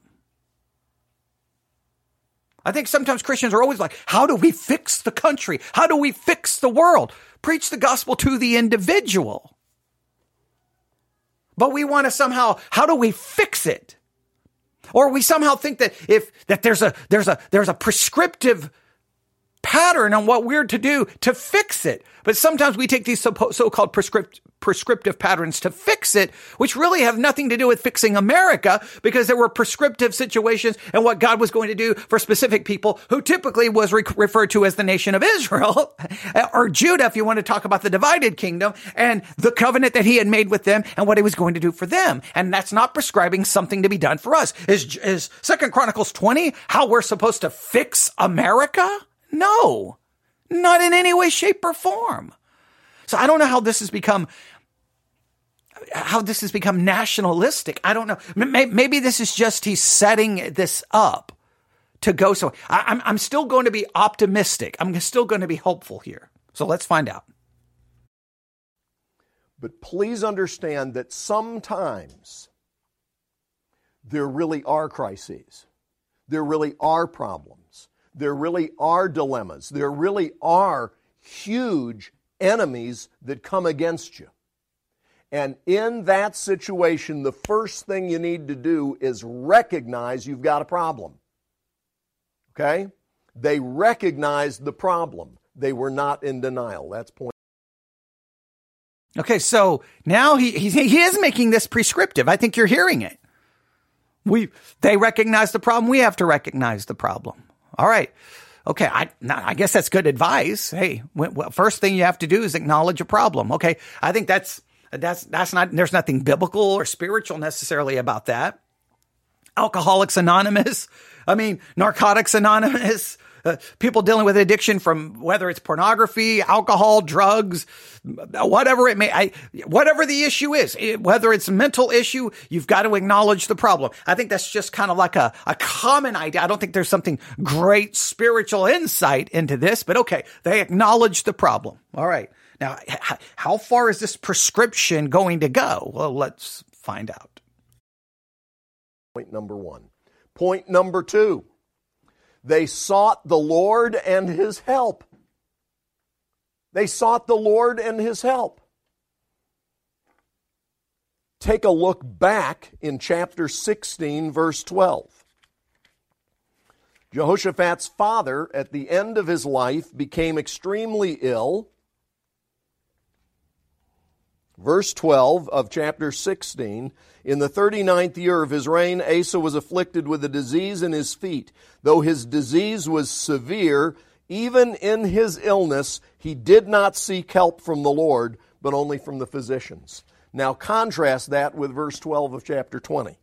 I think sometimes Christians are always like, how do we fix the country? How do we fix the world? Preach the gospel to the individual. But we want to somehow, how do we fix it? Or we somehow think that if that there's a there's a there's a prescriptive pattern on what we're to do to fix it. But sometimes we take these so-called prescript, prescriptive patterns to fix it, which really have nothing to do with fixing America, because there were prescriptive situations and what God was going to do for specific people who typically was re- referred to as the nation of Israel or Judah, if you want to talk about the divided kingdom, and the covenant that he had made with them and what he was going to do for them. And that's not prescribing something to be done for us. Is, is Second Chronicles twenty how we're supposed to fix America? No, not in any way, shape, or form. So I don't know how this has become, how this has become nationalistic. I don't know. Maybe this is just he's setting this up to go. So I'm, I'm still going to be optimistic. I'm still going to be hopeful here. So let's find out. But please understand that sometimes there really are crises. There really are problems. There really are dilemmas. There really are huge enemies that come against you. And in that situation, the first thing you need to do is recognize you've got a problem. Okay? They recognized the problem. They were not in denial. That's point. Okay, so now he, he, he is making this prescriptive. I think you're hearing it. We, they recognize the problem. We have to recognize the problem. All right. Okay. I, I guess that's good advice. Hey, well, first thing you have to do is acknowledge a problem. Okay. I think that's, that's, that's not, there's nothing biblical or spiritual necessarily about that. Alcoholics Anonymous. I mean, Narcotics Anonymous. Uh, people dealing with addiction from whether it's pornography, alcohol, drugs, whatever it may, I, whatever the issue is, it, whether it's a mental issue, you've got to acknowledge the problem. I think that's just kind of like a, a common idea. I don't think there's something great spiritual insight into this, but okay, they acknowledge the problem. All right. Now, h- how far is this prescription going to go? Well, let's find out. Point number one. Point number two. They sought the Lord and His help. They sought the Lord and His help. Take a look back in chapter sixteen, verse twelve. Jehoshaphat's father, at the end of his life, became extremely ill. Verse twelve of chapter sixteen, in the thirty-ninth year of his reign, Asa was afflicted with a disease in his feet. Though his disease was severe, even in his illness, he did not seek help from the Lord, but only from the physicians. Now contrast that with verse twelve of chapter twenty.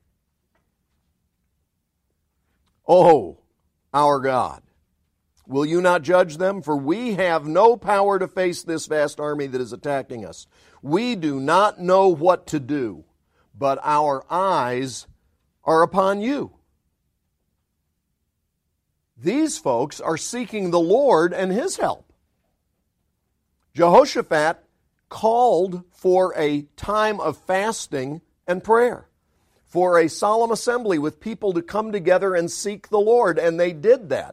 Oh, our God, will you not judge them? For we have no power to face this vast army that is attacking us. We do not know what to do, but our eyes are upon you. These folks are seeking the Lord and His help. Jehoshaphat called for a time of fasting and prayer, for a solemn assembly with people to come together and seek the Lord, and they did that.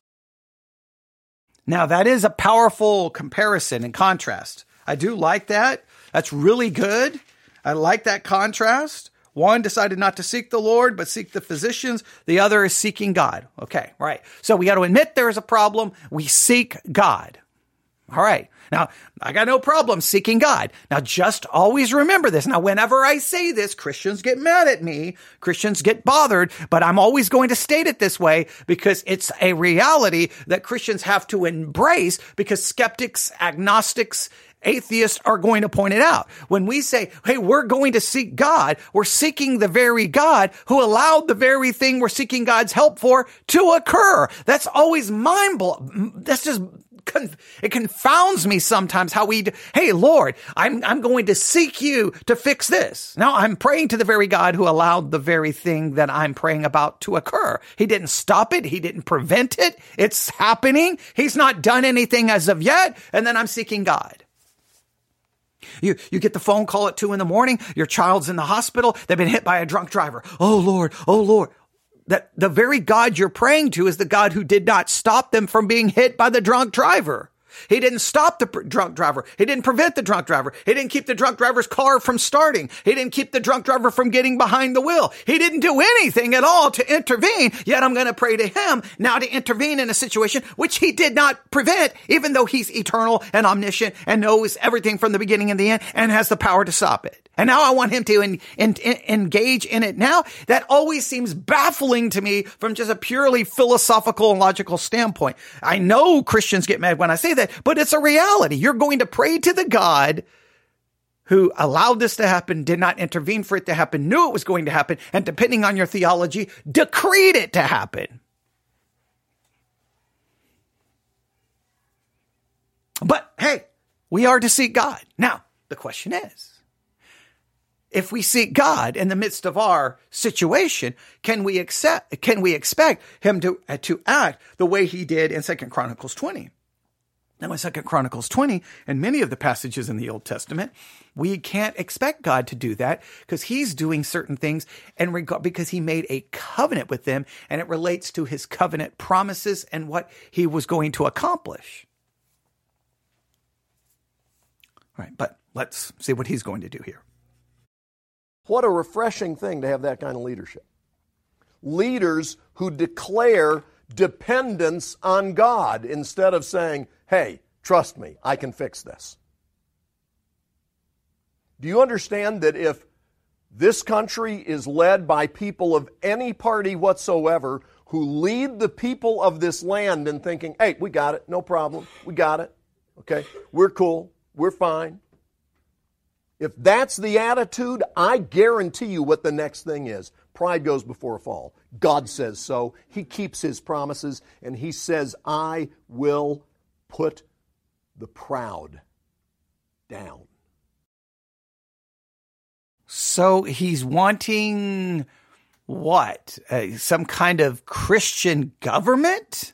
Now, that is a powerful comparison and contrast. I do like that. That's really good. I like that contrast. One decided not to seek the Lord, but seek the physicians. The other is seeking God. Okay, right. So we got to admit there is a problem. We seek God. All right. Now, I got no problem seeking God. Now, just always remember this. Now, whenever I say this, Christians get mad at me. Christians get bothered, but I'm always going to state it this way because it's a reality that Christians have to embrace because skeptics, agnostics, atheists are going to point it out. When we say, hey, we're going to seek God, we're seeking the very God who allowed the very thing we're seeking God's help for to occur. That's always mind-blowing. That's just, it confounds me sometimes how we, do, hey, Lord, I'm, I'm going to seek you to fix this. Now I'm praying to the very God who allowed the very thing that I'm praying about to occur. He didn't stop it. He didn't prevent it. It's happening. He's not done anything as of yet. And then I'm seeking God. You, you get the phone call at two in the morning. Your child's in the hospital. They've been hit by a drunk driver. Oh Lord, oh Lord. That the very God you're praying to is the God who did not stop them from being hit by the drunk driver. He didn't stop the pr- drunk driver. He didn't prevent the drunk driver. He didn't keep the drunk driver's car from starting. He didn't keep the drunk driver from getting behind the wheel. He didn't do anything at all to intervene. Yet I'm going to pray to him now to intervene in a situation which he did not prevent, even though he's eternal and omniscient and knows everything from the beginning and the end and has the power to stop it. And now I want him to in, in, in, engage in it now. That always seems baffling to me from just a purely philosophical and logical standpoint. I know Christians get mad when I say that, but it's a reality. You're going to pray to the God who allowed this to happen, did not intervene for it to happen, knew it was going to happen, and depending on your theology, decreed it to happen. But hey, we are to seek God. Now, the question is, if we seek God in the midst of our situation, can we accept, can we expect him to, uh, to act the way he did in Second Chronicles twenty? Now in Second Chronicles twenty, and many of the passages in the Old Testament, we can't expect God to do that because he's doing certain things and reg- because he made a covenant with them, and it relates to his covenant promises and what he was going to accomplish. All right, but let's see what he's going to do here. What a refreshing thing to have that kind of leadership. Leaders who declare dependence on God instead of saying, hey, trust me, I can fix this. Do you understand that if this country is led by people of any party whatsoever who lead the people of this land in thinking, hey, we got it, no problem, we got it, okay, we're cool, we're fine. If that's the attitude, I guarantee you what the next thing is. Pride goes before a fall. God says so. He keeps his promises, and he says, I will put the proud down. So he's wanting what? Uh, some kind of Christian government?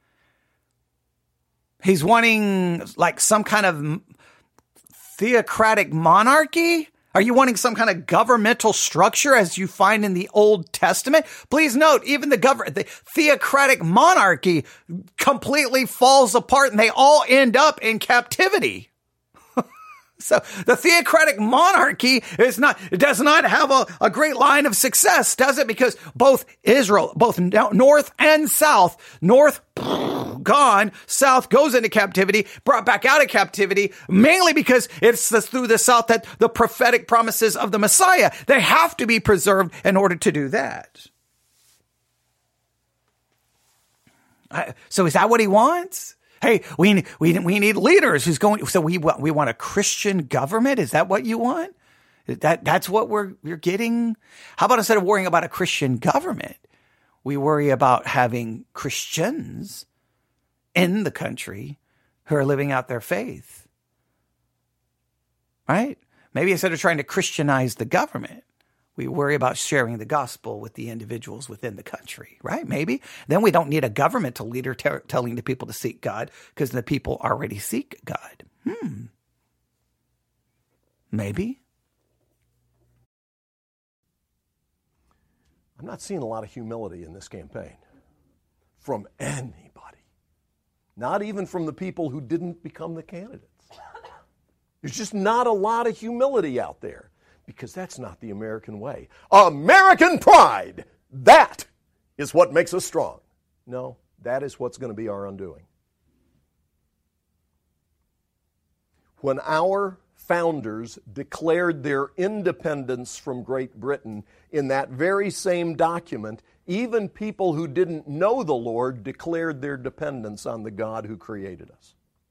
He's wanting like some kind of theocratic monarchy? Are you wanting some kind of governmental structure as you find in the Old Testament? Please note, even the government, the theocratic monarchy completely falls apart and they all end up in captivity. So the theocratic monarchy is not, it does not have a, a great line of success, does it? Because both Israel, both north and south, north gone, south goes into captivity, brought back out of captivity, mainly because it's the, through the south that the prophetic promises of the Messiah, they have to be preserved in order to do that. I, so is that what he wants? Hey, we we we need leaders who's going. So we want we want a Christian government. Is that what you want? That that's what we're you're getting. How about instead of worrying about a Christian government, we worry about having Christians in the country who are living out their faith, right? Maybe instead of trying to Christianize the government, we worry about sharing the gospel with the individuals within the country, right? Maybe. Then we don't need a governmental leader t- telling the people to seek God because the people already seek God. Hmm. Maybe. I'm not seeing a lot of humility in this campaign from anybody. Not even from the people who didn't become the candidates. There's just not a lot of humility out there. Because that's not the American way. American pride, that is what makes us strong. No, that is what's going to be our undoing. When our founders declared their independence from Great Britain, in that very same document, even people who didn't know the Lord declared their dependence on the God who created us.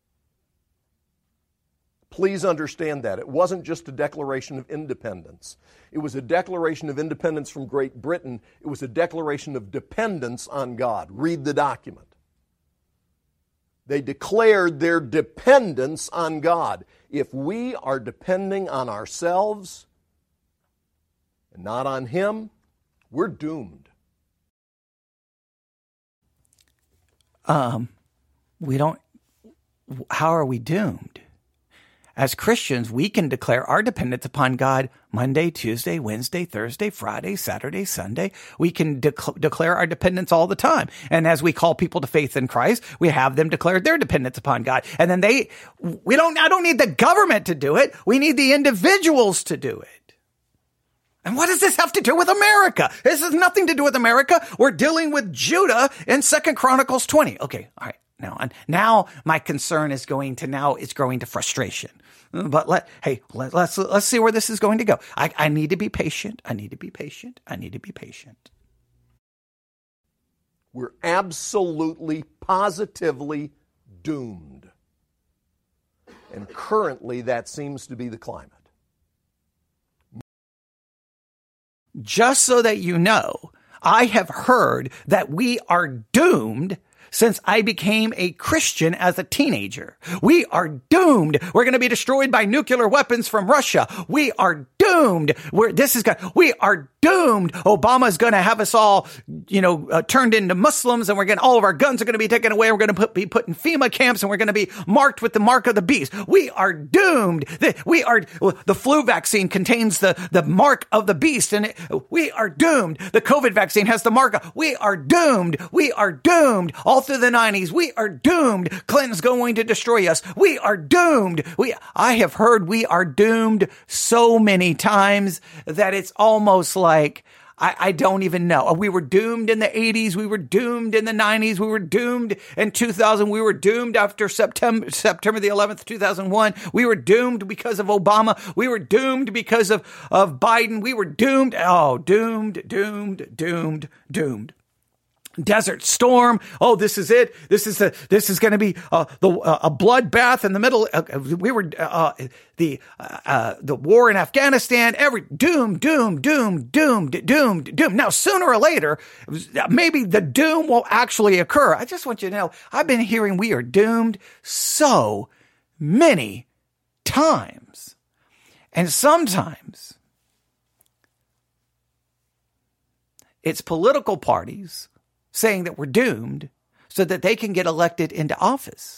Please understand that. It wasn't just a declaration of independence. It was a declaration of independence from Great Britain. It was a declaration of dependence on God. Read the document. They declared their dependence on God. If we are depending on ourselves and not on Him, we're doomed. Um, we don't, how are we doomed? as Christians, we can declare our dependence upon God Monday, Tuesday, Wednesday, Thursday, Friday, Saturday, Sunday. We can de- declare our dependence all the time. And as we call people to faith in Christ, we have them declare their dependence upon God. And then they, we don't, I don't need the government to do it. We need the individuals to do it. And what does this have to do with America? This has nothing to do with America. We're dealing with Judah in Second Chronicles twenty. Okay. All right. Now, now my concern is going to, now it's growing to frustration. But let, hey, let, let's, let's see where this is going to go. I, I need to be patient. I need to be patient. I need to be patient. We're absolutely, positively doomed. And currently that seems to be the climate. Just so that you know, I have heard that we are doomed since I became a Christian as a teenager. We are doomed. We're going to be destroyed by nuclear weapons from Russia. We are doomed. We're, this is going, we are doomed. Obama's going to have us all, you know, uh, turned into Muslims, and we're going to, all of our guns are going to be taken away. We're going to put, be put in FEMA camps, and we're going to be marked with the mark of the beast. We are doomed. The, we are, the flu vaccine contains the, the mark of the beast, and it, we are doomed. The COVID vaccine has the mark of, we are doomed. We are doomed. All through the nineties, we are doomed. Clinton's going to destroy us. We are doomed. We, I have heard we are doomed so many times that it's almost like I, I don't even know. We were doomed in the eighties. We were doomed in the nineties. We were doomed in two thousand. We were doomed after September, September the eleventh, two thousand one. We were doomed because of Obama. We were doomed because of, of Biden. We were doomed. Oh, doomed, doomed, doomed, doomed. Desert Storm. Oh, this is it. This is the. This is going to be uh, the uh, a bloodbath in the middle. Uh, we were uh, the uh, uh, the war in Afghanistan. Every doom, doom, doom, doomed, doomed, doomed. Now, sooner or later, maybe the doom will actually occur. I just want you to know, I've been hearing we are doomed so many times, and sometimes it's political parties saying that we're doomed so that they can get elected into office.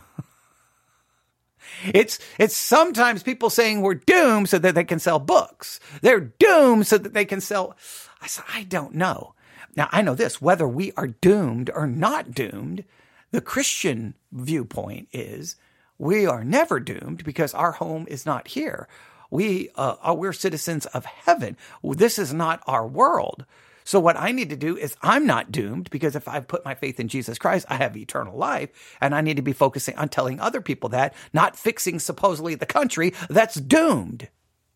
It's, it's sometimes people saying we're doomed so that they can sell books. They're doomed so that they can sell. I said, I don't know. Now, I know this, whether we are doomed or not doomed, the Christian viewpoint is we are never doomed because our home is not here. We, uh, are, we're citizens of heaven. This is not our world. So what I need to do is I'm not doomed because if I put my faith in Jesus Christ, I have eternal life. And I need to be focusing on telling other people that, not fixing supposedly the country that's doomed.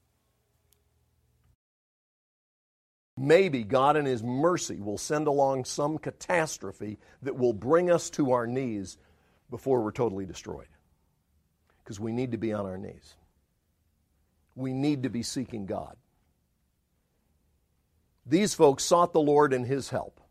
Maybe God in His mercy will send along some catastrophe that will bring us to our knees before we're totally destroyed. Because we need to be on our knees. We need to be seeking God. These folks sought the Lord and His help.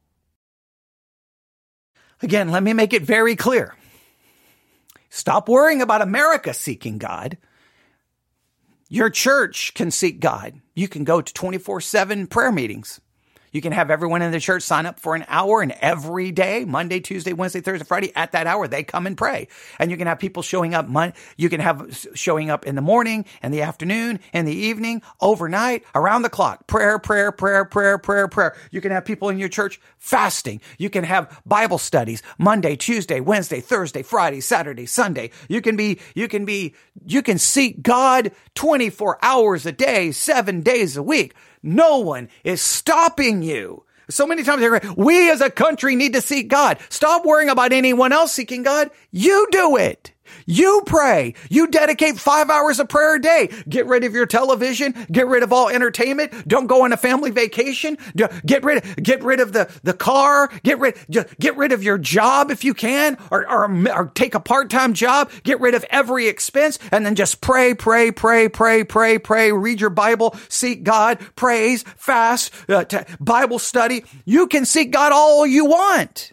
Again, let me make it very clear. Stop worrying about America seeking God. Your church can seek God. You can go to twenty-four seven prayer meetings. You can have everyone in the church sign up for an hour, and every day, Monday, Tuesday, Wednesday, Thursday, Friday, at that hour, they come and pray. And you can have people showing up. Mon- you can have showing up in the morning, in the afternoon, in the evening, overnight, around the clock. Prayer, prayer, prayer, prayer, prayer, prayer. You can have people in your church fasting. You can have Bible studies Monday, Tuesday, Wednesday, Thursday, Friday, Saturday, Sunday. You can be, you can be, you can seek God twenty-four hours a day, seven days a week. No one is stopping you. So many times I hear, we as a country need to seek God. Stop worrying about anyone else seeking God. You do it. You pray. You dedicate five hours of prayer a day. Get rid of your television. Get rid of all entertainment. Don't go on a family vacation. Get rid, get rid of the, the car. Get rid, get rid of your job if you can, or, or, or take a part-time job. Get rid of every expense and then just pray, pray, pray, pray, pray, pray. Read your Bible. Seek God. Praise, fast, uh, t- Bible study. You can seek God all you want.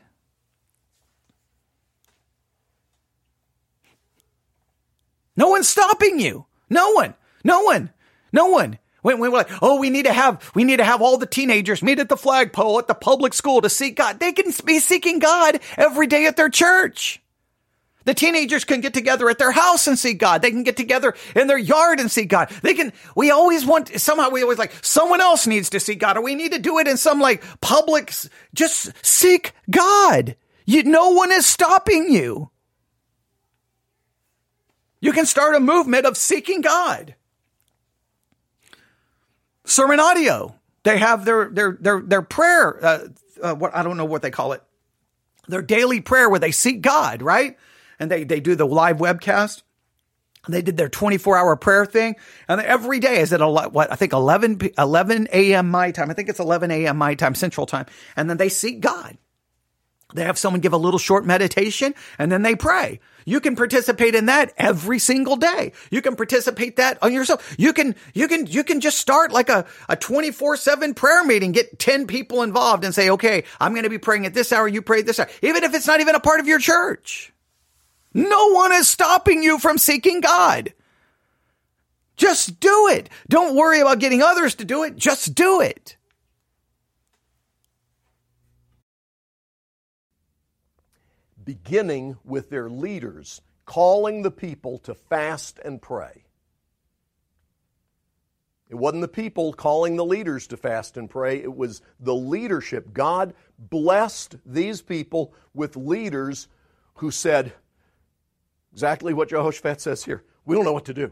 No one's stopping you. No one. No one. No one. When we're like, oh, we need to have, we need to have all the teenagers meet at the flagpole at the public school to seek God. They can be seeking God every day at their church. The teenagers can get together at their house and see God. They can get together in their yard and see God. They can, we always want, somehow we always like, someone else needs to see God, or we need to do it in some like public, just seek God. You, no one is stopping you. You can start a movement of seeking God. Sermon Audio. They have their, their, their, their prayer, uh, uh, what, I don't know what they call it. Their daily prayer where they seek God, right? And they, they do the live webcast. They did their twenty-four hour prayer thing. And every day is at, what, I think eleven a.m. my time. I think it's eleven a.m. my time, Central Time. And then they seek God. They have someone give a little short meditation and then they pray. You can participate in that every single day. You can participate that on yourself. You can, you can, you can just start like a, a twenty-four seven prayer meeting, get ten people involved and say, okay, I'm going to be praying at this hour. You pray at this hour, even if it's not even a part of your church. No one is stopping you from seeking God. Just do it. Don't worry about getting others to do it. Just do it. Beginning with their leaders, calling the people to fast and pray. It wasn't the people calling the leaders to fast and pray. It was the leadership. God blessed these people with leaders who said exactly what Jehoshaphat says here. We don't know what to do.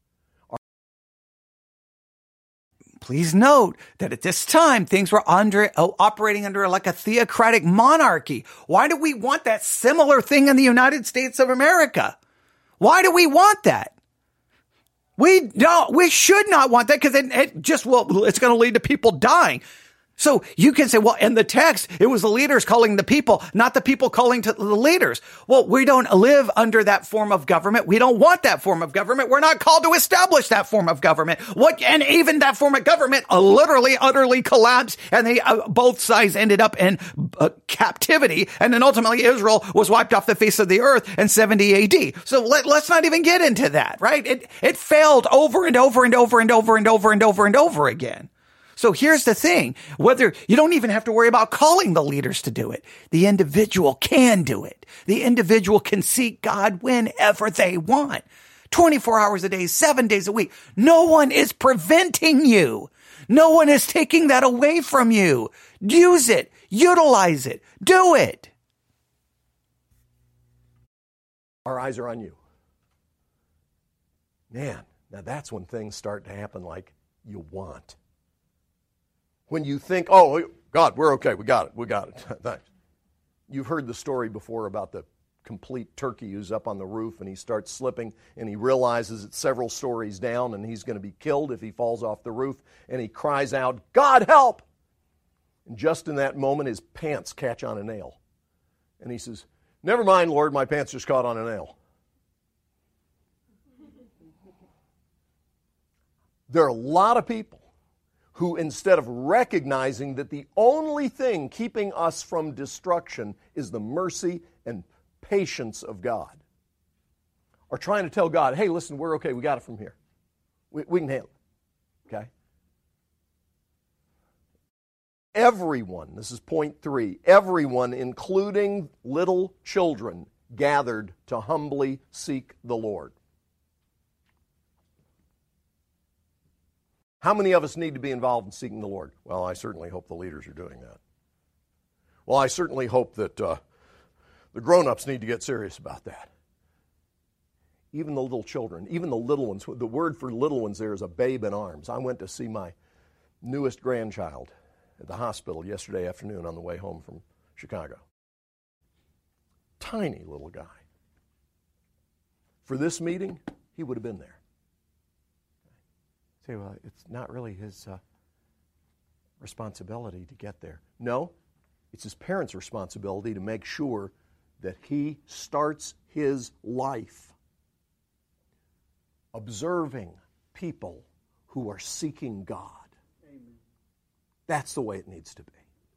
Please note that at this time, things were under uh, operating under like a theocratic monarchy. Why do we want that similar thing in the United States of America? Why do we want that? We don't, we should not want that because it, it just will, it's going to lead to people dying. So you can say, well, in the text, it was the leaders calling the people, not the people calling to the leaders. Well, we don't live under that form of government. We don't want that form of government. We're not called to establish that form of government. What, and even that form of government uh, literally, utterly collapsed, and they uh, both sides ended up in uh, captivity, and then ultimately Israel was wiped off the face of the earth in seventy A D. So let, let's not even get into that, right? It it failed over and over and over and over and over and over and over again. So here's the thing, whether you don't even have to worry about calling the leaders to do it. The individual can do it. The individual can seek God whenever they want. twenty-four hours a day, seven days a week. No one is preventing you. No one is taking that away from you. Use it. Utilize it. Do it. Our eyes are on you. Man, now that's when things start to happen like you want. When you think, oh, God, we're okay, we got it, we got it. Thanks. You've heard the story before about the complete turkey who's up on the roof and he starts slipping and he realizes it's several stories down and he's going to be killed if he falls off the roof, and he cries out, God help! And just in that moment his pants catch on a nail. And he says, never mind, Lord, my pants just caught on a nail. There are a lot of people who, instead of recognizing that the only thing keeping us from destruction is the mercy and patience of God, are trying to tell God, hey, listen, we're okay, we got it from here. We, we can handle it, okay? Everyone, this is point three, everyone, including little children, gathered to humbly seek the Lord. How many of us need to be involved in seeking the Lord? Well, I certainly hope the leaders are doing that. Well, I certainly hope that uh, the grown-ups need to get serious about that. Even the little children, even the little ones, the word for little ones there is a babe in arms. I went to see my newest grandchild at the hospital yesterday afternoon on the way home from Chicago. Tiny little guy. For this meeting, he would have been there. Say, well, it's not really his uh, responsibility to get there. No, it's his parents' responsibility to make sure that he starts his life observing people who are seeking God. Amen. That's the way it needs to be.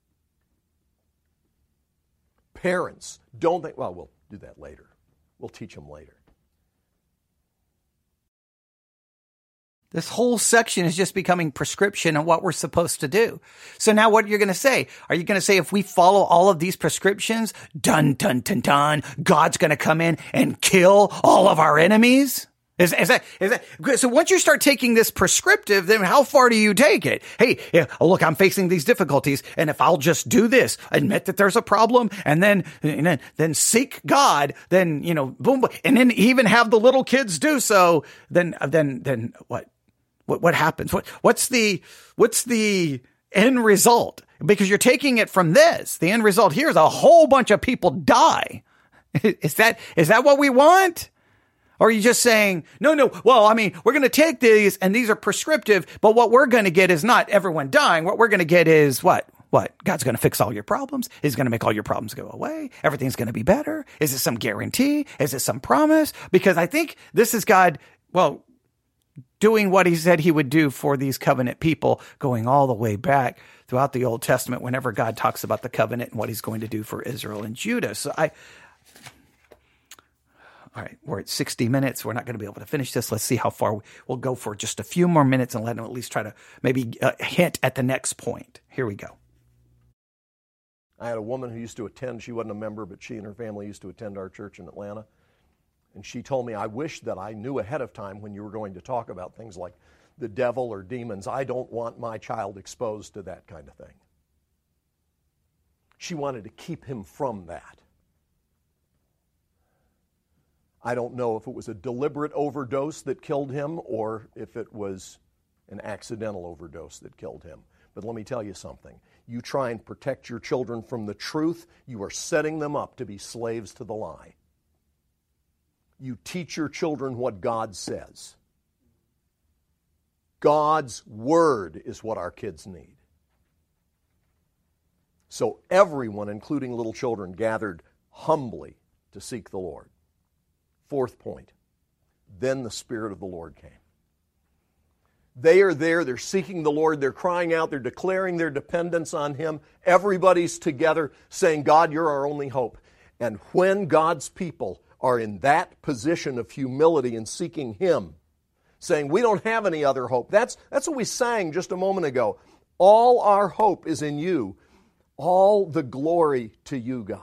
Parents, don't think, well, we'll do that later. We'll teach them later. This whole section is just becoming prescription on what we're supposed to do. So now what you're going to say? Are you going to say if we follow all of these prescriptions, dun, dun, dun, dun, God's going to come in and kill all of our enemies? Is, is that, is that, so once you start taking this prescriptive, then how far do you take it? Hey, yeah, oh, look, I'm facing these difficulties. And if I'll just do this, admit that there's a problem and then, and then, then seek God, then, you know, boom, boom, and then even have the little kids do so, then, then, then what? What, what happens? What, what's the, what's the end result? Because you're taking it from this. The end result here is a whole bunch of people die. Is that, is that what we want? Or are you just saying, no, no, well, I mean, we're going to take these and these are prescriptive, but what we're going to get is not everyone dying. What we're going to get is what? What? God's going to fix all your problems. He's going to make all your problems go away. Everything's going to be better. Is it some guarantee? Is it some promise? Because I think this is God, well, doing what he said he would do for these covenant people, going all the way back throughout the Old Testament whenever God talks about the covenant and what he's going to do for Israel and Judah. So I, all right, we're at sixty minutes. We're not going to be able to finish this. Let's see how far we, we'll go for just a few more minutes and let him at least try to maybe uh, hint at the next point. Here we go. I had a woman who used to attend. She wasn't a member, but she and her family used to attend our church in Atlanta. And she told me, I wish that I knew ahead of time when you were going to talk about things like the devil or demons. I don't want my child exposed to that kind of thing. She wanted to keep him from that. I don't know if it was a deliberate overdose that killed him or if it was an accidental overdose that killed him. But let me tell you something. You try and protect your children from the truth, you are setting them up to be slaves to the lie. You teach your children what God says. God's word is what our kids need. So everyone, including little children, gathered humbly to seek the Lord. Fourth point, then the Spirit of the Lord came. They are there, they're seeking the Lord, they're crying out, they're declaring their dependence on Him. Everybody's together saying, God, you're our only hope. And when God's people are in that position of humility and seeking Him, saying, we don't have any other hope. That's, that's what we sang just a moment ago. All our hope is in you. All the glory to you, God.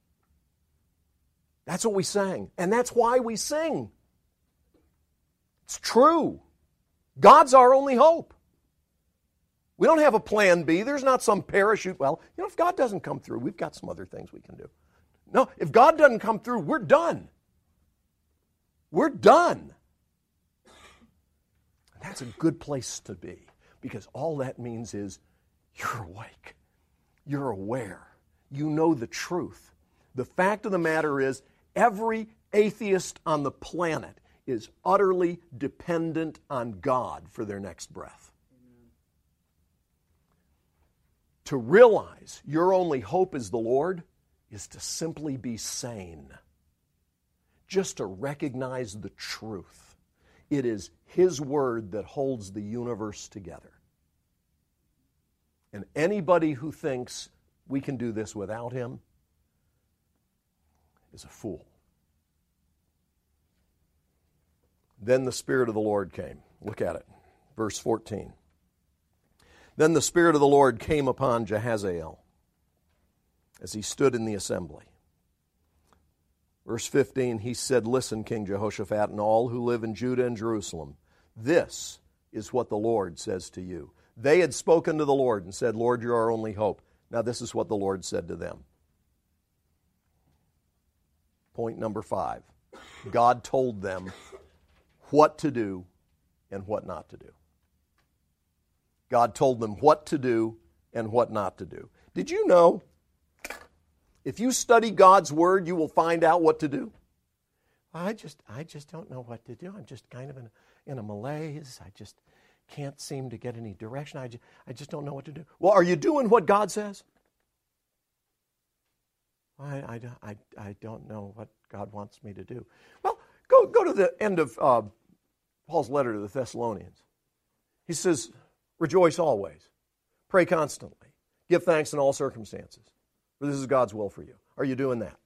That's what we sang. And that's why we sing. It's true. God's our only hope. We don't have a plan B. There's not some parachute. Well, you know, if God doesn't come through, we've got some other things we can do. No, if God doesn't come through, we're done. We're done. That's a good place to be, because all that means is you're awake. You're aware. You know the truth. The fact of the matter is, every atheist on the planet is utterly dependent on God for their next breath. Amen. To realize your only hope is the Lord is to simply be sane. Just to recognize the truth. It is His Word that holds the universe together. And anybody who thinks we can do this without Him is a fool. Then the Spirit of the Lord came. Look at it. Verse fourteen. Then the Spirit of the Lord came upon Jahaziel as he stood in the assembly. Verse fifteen, he said, listen, King Jehoshaphat, and all who live in Judah and Jerusalem, this is what the Lord says to you. They had spoken to the Lord and said, Lord, you're our only hope. Now this is what the Lord said to them. Point number five. God told them what to do and what not to do. God told them what to do and what not to do. Did you know, if you study God's Word, you will find out what to do? I just I just don't know what to do. I'm just kind of in a, in a malaise. I just can't seem to get any direction. I just, I just don't know what to do. Well, are you doing what God says? I, I, I, I don't know what God wants me to do. Well, go, go to the end of uh, Paul's letter to the Thessalonians. He says, rejoice always, pray constantly, give thanks in all circumstances, for this is God's will for you. Are you doing that?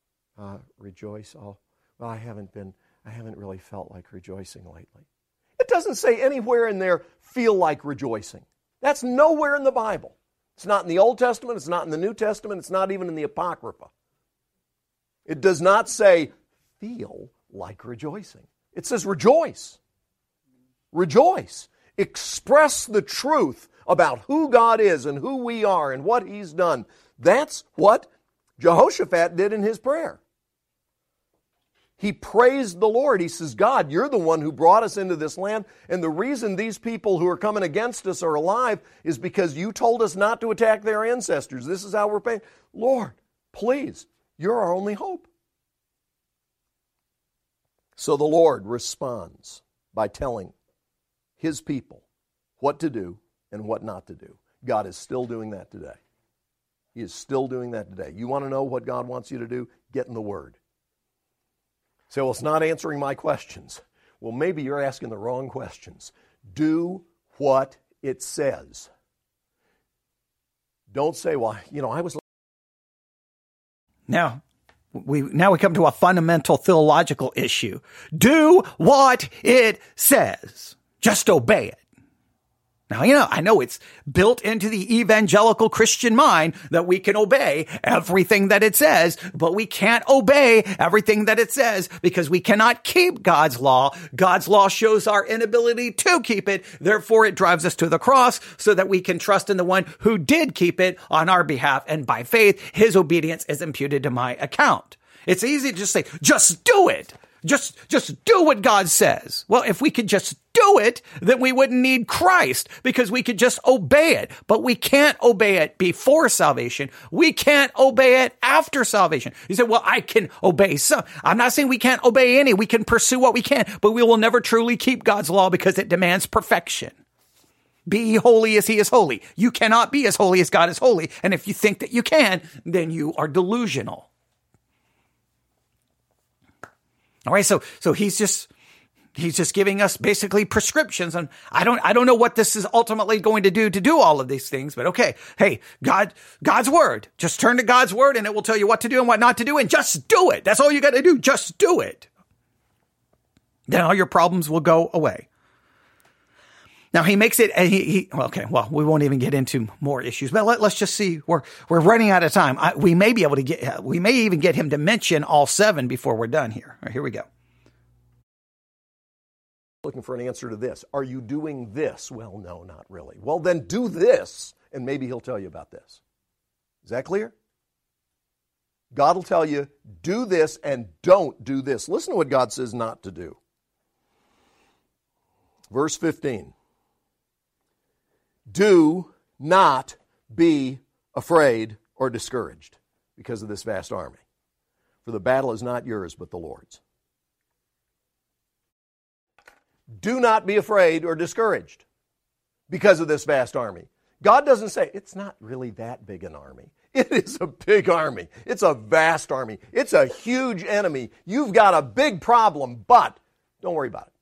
Uh, rejoice all. Well, I haven't been, I haven't really felt like rejoicing lately. It doesn't say anywhere in there, feel like rejoicing. That's nowhere in the Bible. It's not in the Old Testament. It's not in the New Testament. It's not even in the Apocrypha. It does not say, feel like rejoicing. It says rejoice. Rejoice. Express the truth about who God is and who we are and what He's done. That's what Jehoshaphat did in his prayer. He praised the Lord. He says, God, you're the one who brought us into this land, and the reason these people who are coming against us are alive is because you told us not to attack their ancestors. This is how we're paying. Lord, please, you're our only hope. So the Lord responds by telling His people what to do and what not to do. God is still doing that today. He is still doing that today. You want to know what God wants you to do? Get in the Word. Say, well, it's not answering my questions. Well, maybe you're asking the wrong questions. Do what it says. Don't say, well, you know, I was... Now, we now we come to a fundamental theological issue. Do what it says. Just obey it. Now, you know, I know it's built into the evangelical Christian mind that we can obey everything that it says, but we can't obey everything that it says because we cannot keep God's law. God's law shows our inability to keep it. Therefore, it drives us to the cross so that we can trust in the one who did keep it on our behalf. And by faith, His obedience is imputed to my account. It's easy to just say, just do it. Just, just do what God says. Well, if we could just do it, then we wouldn't need Christ because we could just obey it. But we can't obey it before salvation. We can't obey it after salvation. You say, well, I can obey some. I'm not saying we can't obey any. We can pursue what we can, but we will never truly keep God's law because it demands perfection. Be ye holy as He is holy. You cannot be as holy as God is holy. And if you think that you can, then you are delusional. All right, so so he's just he's just giving us basically prescriptions, and I don't I don't know what this is ultimately going to do to do all of these things, but okay, hey, God God's word, just turn to God's word, and it will tell you what to do and what not to do, and just do it. That's all you got to do. Just do it. Then all your problems will go away. Now he makes it. He, he well, okay. Well, we won't even get into more issues, but let, let's just see. We're we're running out of time. I, we may be able to get. We may even get him to mention all seven before we're done here. All right, here we go. Looking for an answer to this. Are you doing this? Well, no, not really. Well, then do this, and maybe He'll tell you about this. Is that clear? God will tell you, do this and don't do this. Listen to what God says not to do. Verse fifteen. Do not be afraid or discouraged because of this vast army. For the battle is not yours, but the Lord's. Do not be afraid or discouraged because of this vast army. God doesn't say, it's not really that big an army. It is a big army. It's a vast army. It's a huge enemy. You've got a big problem, but don't worry about it.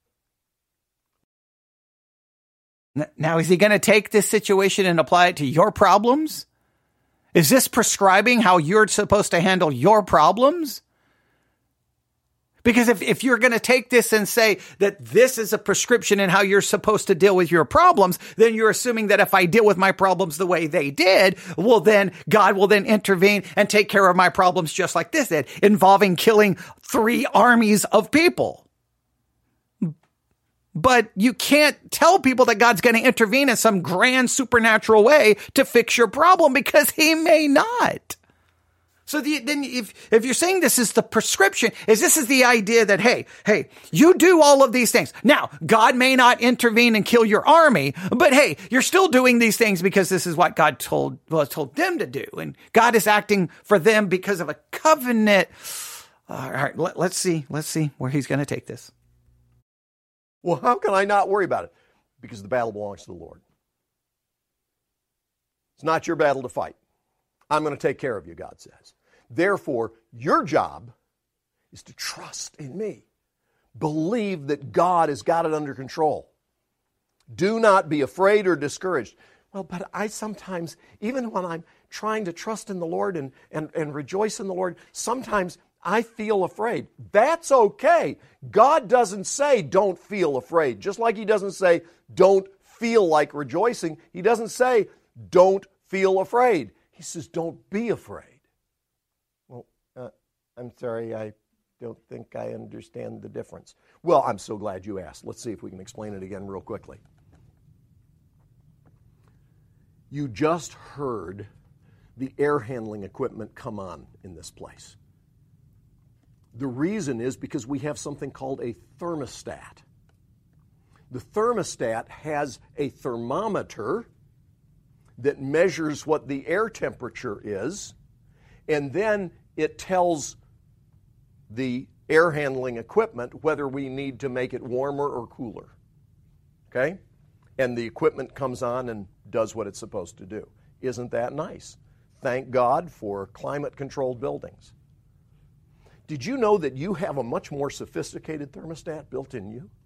Now, is He going to take this situation and apply it to your problems? Is this prescribing how you're supposed to handle your problems? Because if, if you're going to take this and say that this is a prescription in how you're supposed to deal with your problems, then you're assuming that if I deal with my problems the way they did, well, then God will then intervene and take care of my problems just like this did, involving killing three armies of people. But you can't tell people that God's going to intervene in some grand supernatural way to fix your problem because He may not. So the, then if, if you're saying this is the prescription, is this is the idea that, hey, hey, you do all of these things. Now, God may not intervene and kill your army, but hey, you're still doing these things because this is what God told, well, told them to do. And God is acting for them because of a covenant. All right, let, let's see. Let's see where He's going to take this. Well, how can I not worry about it? Because the battle belongs to the Lord. It's not your battle to fight. I'm going to take care of you, God says. Therefore, your job is to trust in me. Believe that God has got it under control. Do not be afraid or discouraged. Well, but I sometimes, even when I'm trying to trust in the Lord and, and, and rejoice in the Lord, sometimes I feel afraid. That's okay. God doesn't say don't feel afraid. Just like he doesn't say don't feel like rejoicing. He doesn't say don't feel afraid. He says don't be afraid. Well, uh, I'm sorry, I don't think I understand the difference. Well, I'm so glad you asked. Let's see if we can explain it again real quickly. You just heard the air handling equipment come on in this place. The reason is because we have something called a thermostat. The thermostat has a thermometer that measures what the air temperature is, and then it tells the air handling equipment whether we need to make it warmer or cooler. Okay? And the equipment comes on and does what it's supposed to do. Isn't that nice? Thank God for climate-controlled buildings. Did you know that you have a much more sophisticated thermostat built in you?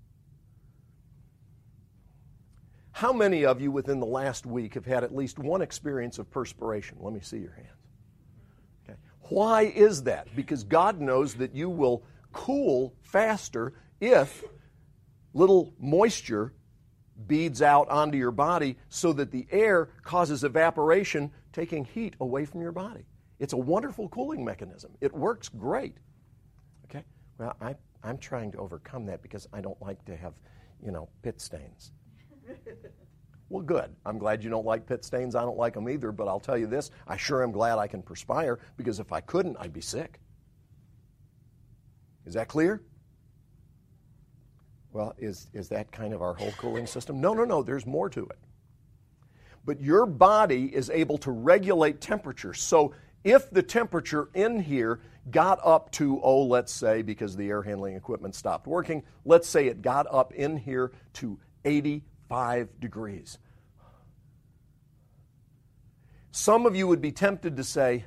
How many of you within the last week have had at least one experience of perspiration? Let me see your hands. Okay. Why is that? Because God knows that you will cool faster if little moisture beads out onto your body so that the air causes evaporation, taking heat away from your body. It's a wonderful cooling mechanism. It works great. Okay. Well, I, I'm trying to overcome that because I don't like to have, you know, pit stains. Well, good. I'm glad you don't like pit stains. I don't like them either, but I'll tell you this, I sure am glad I can perspire, because if I couldn't, I'd be sick. Is that clear? Well, is, is that kind of our whole cooling system? No, no, no. There's more to it. But your body is able to regulate temperature. So if the temperature in here got up to, oh, let's say, because the air handling equipment stopped working, let's say it got up in here to eighty-five degrees. Some of you would be tempted to say,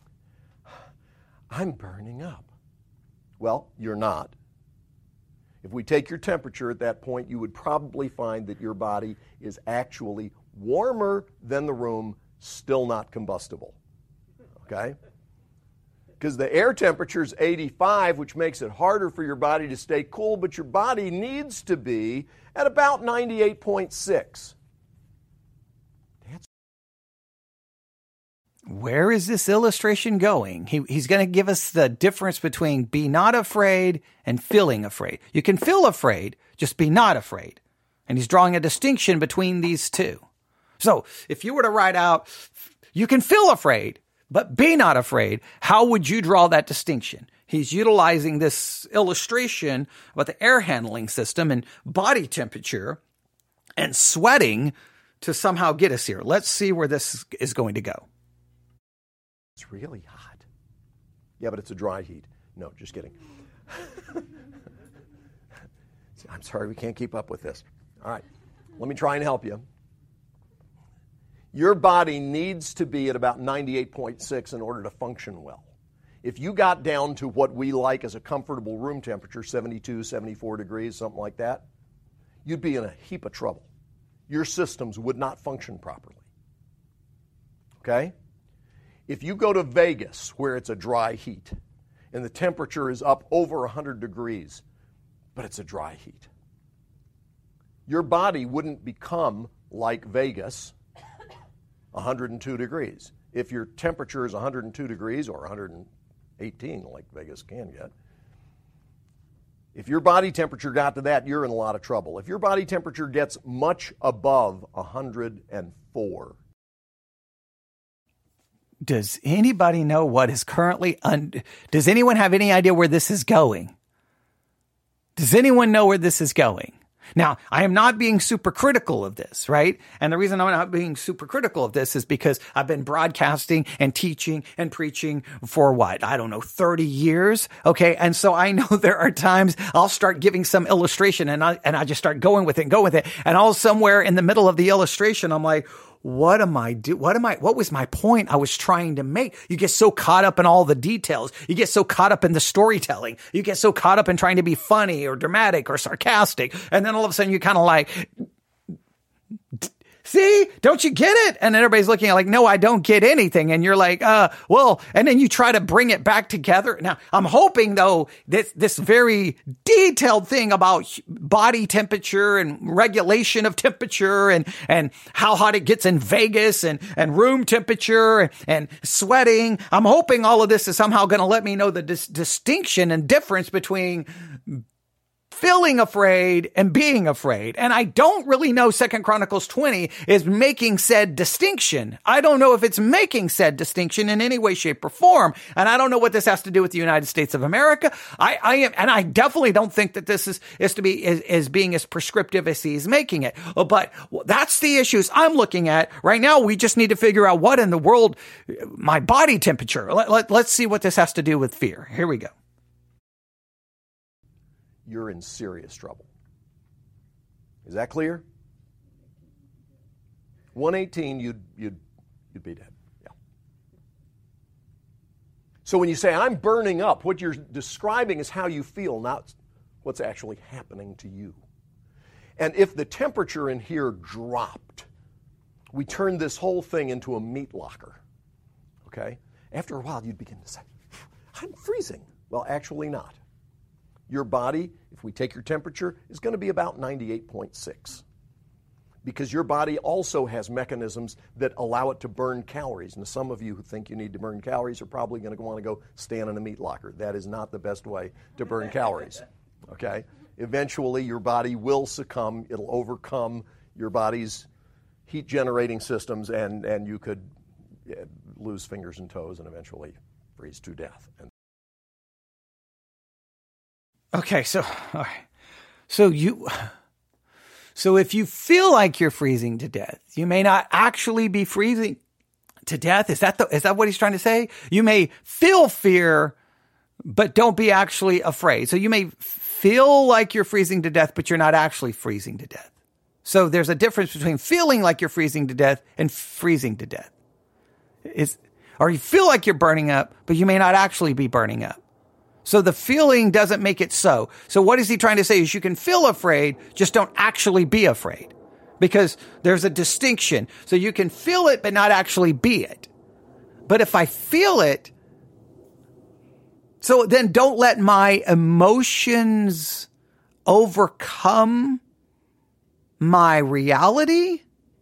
I'm burning up. Well, you're not. If we take your temperature at that point, you would probably find that your body is actually warmer than the room, still not combustible. Okay? Because the air temperature is eighty-five, which makes it harder for your body to stay cool, but your body needs to be at about ninety-eight point six. Where is this illustration going? He, he's going to give us the difference between be not afraid and feeling afraid. You can feel afraid, just be not afraid. And he's drawing a distinction between these two. So if you were to write out, you can feel afraid, but be not afraid, how would you draw that distinction? He's utilizing this illustration about the air handling system and body temperature and sweating to somehow get us here. Let's see where this is going to go. It's really hot. Yeah, but it's a dry heat. No, just kidding. I'm sorry, we can't keep up with this. All right, let me try and help you. Your body needs to be at about ninety-eight point six in order to function well. If you got down to what we like as a comfortable room temperature, seventy-two, seventy-four degrees, something like that, you'd be in a heap of trouble. Your systems would not function properly. Okay? If you go to Vegas, where it's a dry heat, and the temperature is up over one hundred degrees, but it's a dry heat, your body wouldn't become like Vegas, one hundred two degrees. If your temperature is one hundred two degrees or one hundred eighteen, like Vegas can get, if your body temperature got to that, you're in a lot of trouble. If your body temperature gets much above one hundred four, does anybody know what is currently, un- does anyone have any idea where this is going? Does anyone know where this is going? Now, I am not being super critical of this, right? And the reason I'm not being super critical of this is because I've been broadcasting and teaching and preaching for what? I don't know, thirty years. Okay. And so I know there are times I'll start giving some illustration and I, and I just start going with it and go with it. And all somewhere in the middle of the illustration, I'm like, what am I do? What am I, what was my point I was trying to make? You get so caught up in all the details. You get so caught up in the storytelling. You get so caught up in trying to be funny or dramatic or sarcastic. And then all of a sudden you kind of like See, don't you get it? And then everybody's looking at like, no, I don't get anything. And you're like, uh, well, and then you try to bring it back together. Now, I'm hoping though, this, this very detailed thing about body temperature and regulation of temperature and, and how hot it gets in Vegas and, and room temperature and, and sweating. I'm hoping all of this is somehow going to let me know the dis- distinction and difference between feeling afraid and being afraid. And I don't really know Second Chronicles twenty is making said distinction. I don't know if it's making said distinction in any way, shape, or form. And I don't know what this has to do with the United States of America. I, I am, and I definitely don't think that this is, is to be, is, is being as prescriptive as he's making it. But that's the issues I'm looking at right now. We just need to figure out what in the world, my body temperature. Let, let, let's see what this has to do with fear. Here we go. You're in serious trouble. Is that clear? one eighteen, you'd, you'd, you'd be dead. Yeah. So when you say, I'm burning up, what you're describing is how you feel, not what's actually happening to you. And if the temperature in here dropped, we turned this whole thing into a meat locker. Okay? After a while, you'd begin to say, I'm freezing. Well, actually not. Your body, if we take your temperature, is going to be about ninety-eight point six. Because your body also has mechanisms that allow it to burn calories. And some of you who think you need to burn calories are probably going to want to go stand in a meat locker. That is not the best way to burn calories. Okay? Eventually, your body will succumb. It'll overcome your body's heat-generating systems, and, and you could yeah, lose fingers and toes and eventually freeze to death. And Okay, so, all right. So you, so if you feel like you're freezing to death, you may not actually be freezing to death. Is that the, is that what he's trying to say? You may feel fear, but don't be actually afraid. So you may feel like you're freezing to death, but you're not actually freezing to death. So there's a difference between feeling like you're freezing to death and freezing to death. Is, or you feel like you're burning up, but you may not actually be burning up. So the feeling doesn't make it so. So what is he trying to say is you can feel afraid, just don't actually be afraid. Because there's a distinction. So you can feel it, but not actually be it. But if I feel it, so then don't let my emotions overcome my reality.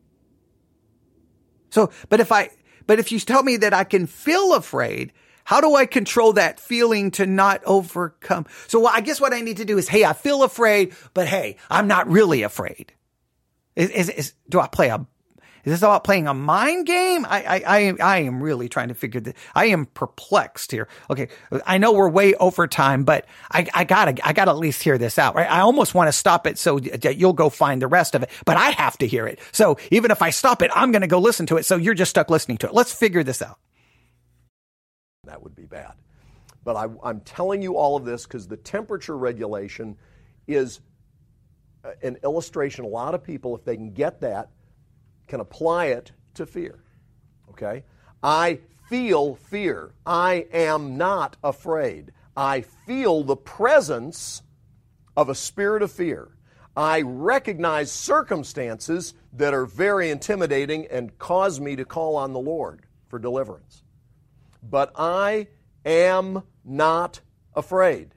So, but if I, but if you tell me that I can feel afraid, how do I control that feeling to not overcome? So I guess what I need to do is, hey, I feel afraid, but hey, I'm not really afraid. Is, is, is do I play a, is this about playing a mind game? I, I, I, I am really trying to figure this. I am perplexed here. Okay. I know we're way over time, but I, I gotta, I gotta at least hear this out, right? I almost want to stop it so that you'll go find the rest of it, but I have to hear it. So even if I stop it, I'm going to go listen to it. So you're just stuck listening to it. Let's figure this out. That would be bad. But I, I'm telling you all of this because the temperature regulation is an illustration. A lot of people, if they can get that, can apply it to fear. Okay? I feel fear. I am not afraid. I feel the presence of a spirit of fear. I recognize circumstances that are very intimidating and cause me to call on the Lord for deliverance. But I am not afraid.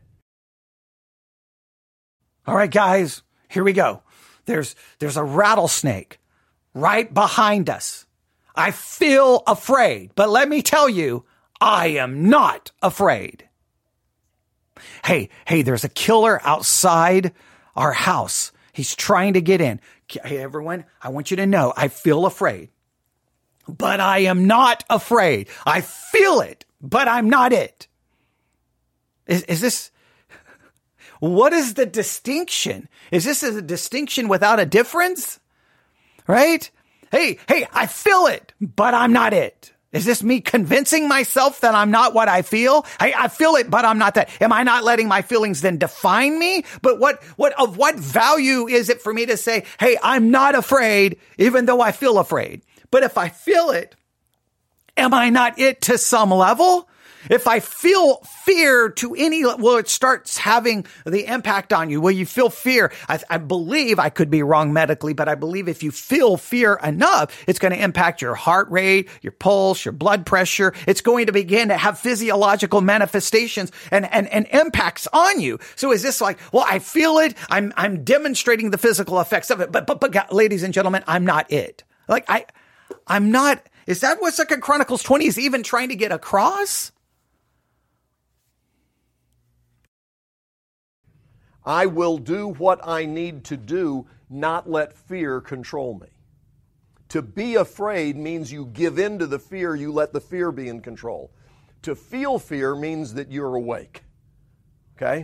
All right, guys, here we go. There's, there's a rattlesnake right behind us. I feel afraid, but let me tell you, I am not afraid. Hey, hey, there's a killer outside our house. He's trying to get in. Hey, everyone, I want you to know I feel afraid. But I am not afraid. I feel it, but I'm not it. Is, is this, what is the distinction? Is this a distinction without a difference? Right? Hey, hey, I feel it, but I'm not it. Is this me convincing myself that I'm not what I feel? Hey, I feel it, but I'm not that. Am I not letting my feelings then define me? But what, what, of what value is it for me to say, hey, I'm not afraid, even though I feel afraid? But if I feel it, am I not it to some level? If I feel fear to any, well, it starts having the impact on you. Well, you feel fear. I, I believe, I could be wrong medically, but I believe if you feel fear enough, it's going to impact your heart rate, your pulse, your blood pressure. It's going to begin to have physiological manifestations and, and, and impacts on you. So is this like, well, I feel it. I'm, I'm demonstrating the physical effects of it. But, but, but ladies and gentlemen, I'm not it. Like I, I'm not, is that what Second Chronicles twenty is even trying to get across? I will do what I need to do, not let fear control me. To be afraid means you give in to the fear, you let the fear be in control. To feel fear means that you're awake. Okay?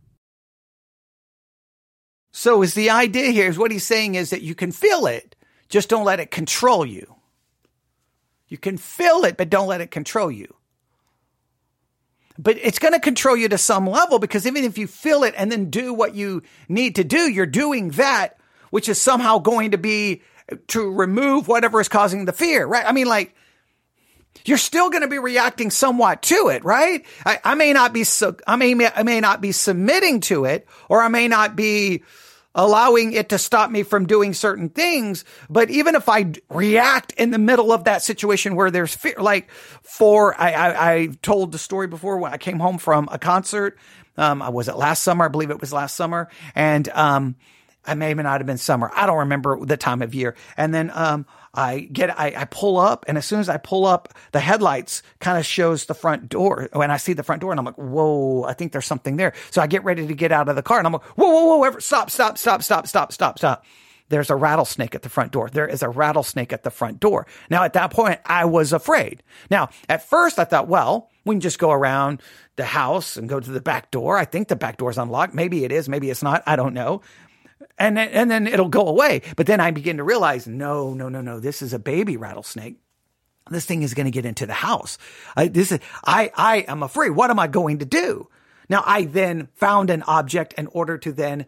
So is the idea here, is what he's saying is that you can feel it, just don't let it control you. You can feel it, but don't let it control you. But it's going to control you to some level, because even if you feel it and then do what you need to do, you're doing that, which is somehow going to be to remove whatever is causing the fear, right? I mean, like, you're still going to be reacting somewhat to it, right? I, I may not be, so, I may, I may not be submitting to it, or I may not be allowing it to stop me from doing certain things. But even if I react in the middle of that situation where there's fear, like for, I, I, I told the story before when I came home from a concert. Um, was it last summer? I believe it was last summer. And, um, I may or not have been summer. I don't remember the time of year. And then, um, I get, I, I pull up, and as soon as I pull up, the headlights kind of shows the front door. When I see the front door, and I'm like, whoa, I think there's something there. So I get ready to get out of the car, and I'm like, whoa, whoa, whoa, stop, stop, stop, stop, stop, stop, stop. There's a rattlesnake at the front door. There is a rattlesnake at the front door. Now, at that point, I was afraid. Now, at first I thought, well, we can just go around the house and go to the back door. I think the back door is unlocked. Maybe it is. Maybe it's not. I don't know. And then, and then it'll go away. But then I begin to realize, no, no, no, no, this is a baby rattlesnake. This thing is going to get into the house. I, this is, I, I am afraid. What am I going to do? Now, I then found an object in order to then,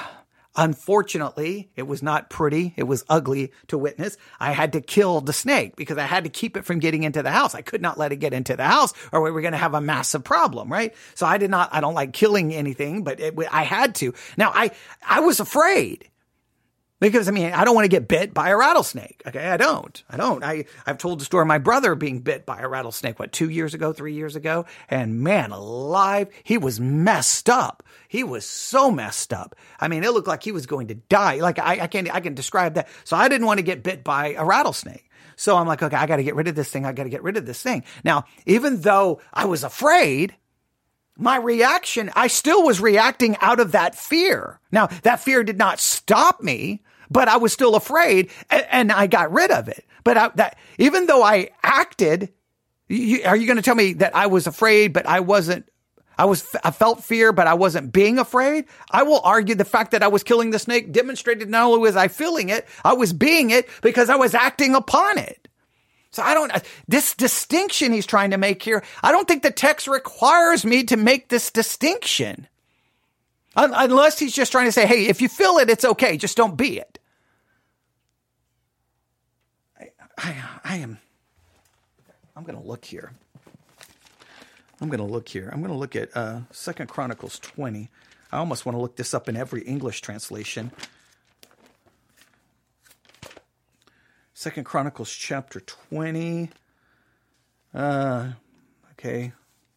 unfortunately, it was not pretty. It was ugly to witness. I had to kill the snake because I had to keep it from getting into the house. I could not let it get into the house, or we were going to have a massive problem, right? So I did not, I don't like killing anything, but it, I had to. Now, I, I was afraid. Because, I mean, I don't want to get bit by a rattlesnake. Okay, I don't. I don't. I, I've told the story of my brother being bit by a rattlesnake, what, two years ago, three years ago? And man, alive, he was messed up. He was so messed up. I mean, it looked like he was going to die. Like, I, I can't, I can describe that. So I didn't want to get bit by a rattlesnake. So I'm like, okay, I got to get rid of this thing. I got to get rid of this thing. Now, even though I was afraid, my reaction, I still was reacting out of that fear. Now, that fear did not stop me, but I was still afraid, and, and I got rid of it. But I, that, even though I acted, you, are you going to tell me that I was afraid, but I wasn't, I was, I felt fear, but I wasn't being afraid? I will argue the fact that I was killing the snake demonstrated not only was I feeling it, I was being it because I was acting upon it. So I don't, this distinction he's trying to make here, I don't think the text requires me to make this distinction. Unless he's just trying to say, hey, if you feel it, it's okay. Just don't be it. I, I, I am, I'm going to look here. I'm going to look here. I'm going to look at uh, Second Chronicles twenty. I almost want to look this up in every English translation. Second Chronicles chapter twenty. Uh, okay.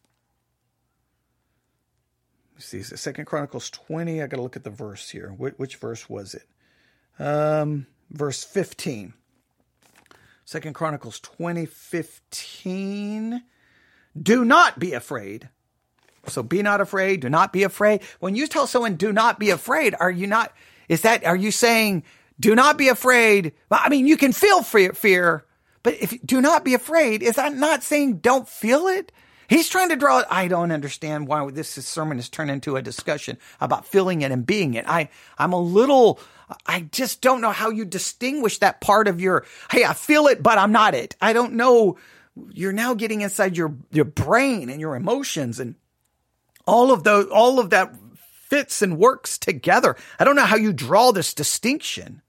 Let's see. Second Chronicles twenty. I got to look at the verse here. Which, which verse was it? Um, verse fifteen. Second Chronicles twenty, fifteen. Do not be afraid. So be not afraid. Do not be afraid. When you tell someone, do not be afraid, are you not, is that, are you saying, do not be afraid? Well, I mean, you can feel fear, but if do not be afraid, is that not saying don't feel it? He's trying to draw it. I don't understand why this sermon has turned into a discussion about feeling it and being it. I, I'm a little, I just don't know how you distinguish that part of your, hey, I feel it, but I'm not it. I don't know. You're now getting inside your, your brain and your emotions, and all of those, all of that fits and works together. I don't know how you draw this distinction.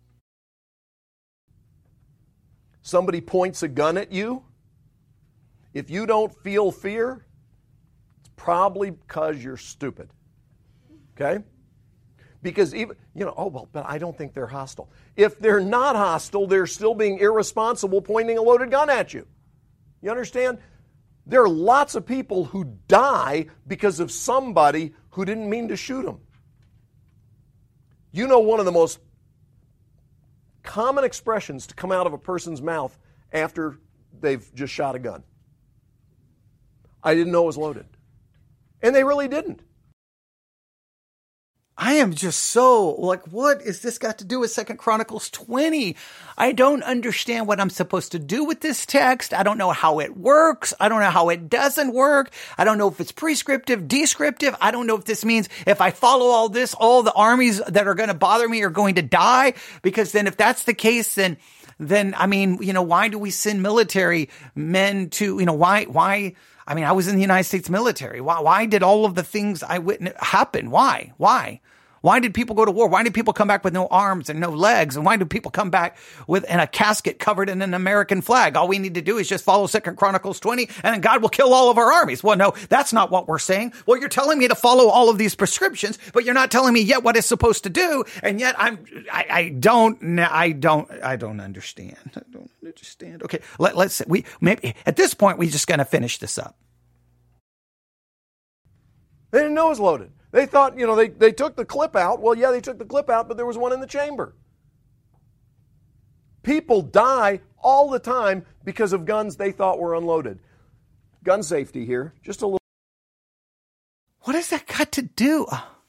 Somebody points a gun at you. If you don't feel fear, it's probably because you're stupid. Okay? Because even, you know, oh, well, but I don't think they're hostile. If they're not hostile, they're still being irresponsible, pointing a loaded gun at you. You understand? There are lots of people who die because of somebody who didn't mean to shoot them. You know, one of the most common expressions to come out of a person's mouth after they've just shot a gun. I didn't know it was loaded. And they really didn't. I am just so, like, what is this got to do with Second Chronicles twenty? I don't understand what I'm supposed to do with this text. I don't know how it works. I don't know how it doesn't work. I don't know if it's prescriptive, descriptive. I don't know if this means if I follow all this, all the armies that are going to bother me are going to die. Because then if that's the case, then, then, I mean, you know, why do we send military men to, you know, why, why, I mean, I was in the United States military. Why, why did all of the things I witnessed happen? Why? Why? Why did people go to war? Why did people come back with no arms and no legs? And why do people come back with in a casket covered in an American flag? All we need to do is just follow Second Chronicles twenty and then God will kill all of our armies. Well, no, that's not what we're saying. Well, you're telling me to follow all of these prescriptions, but you're not telling me yet what it's supposed to do. And yet I'm, I, I don't, I don't, I don't understand. I don't understand. Okay. Let, let's, we, maybe at this point, we're just going to finish this up. They didn't know it was loaded. They thought, you know, they, they took the clip out. Well, yeah, they took the clip out, but there was one in the chamber. People die all the time because of guns they thought were unloaded. Gun safety here, just a little. What has that got to do?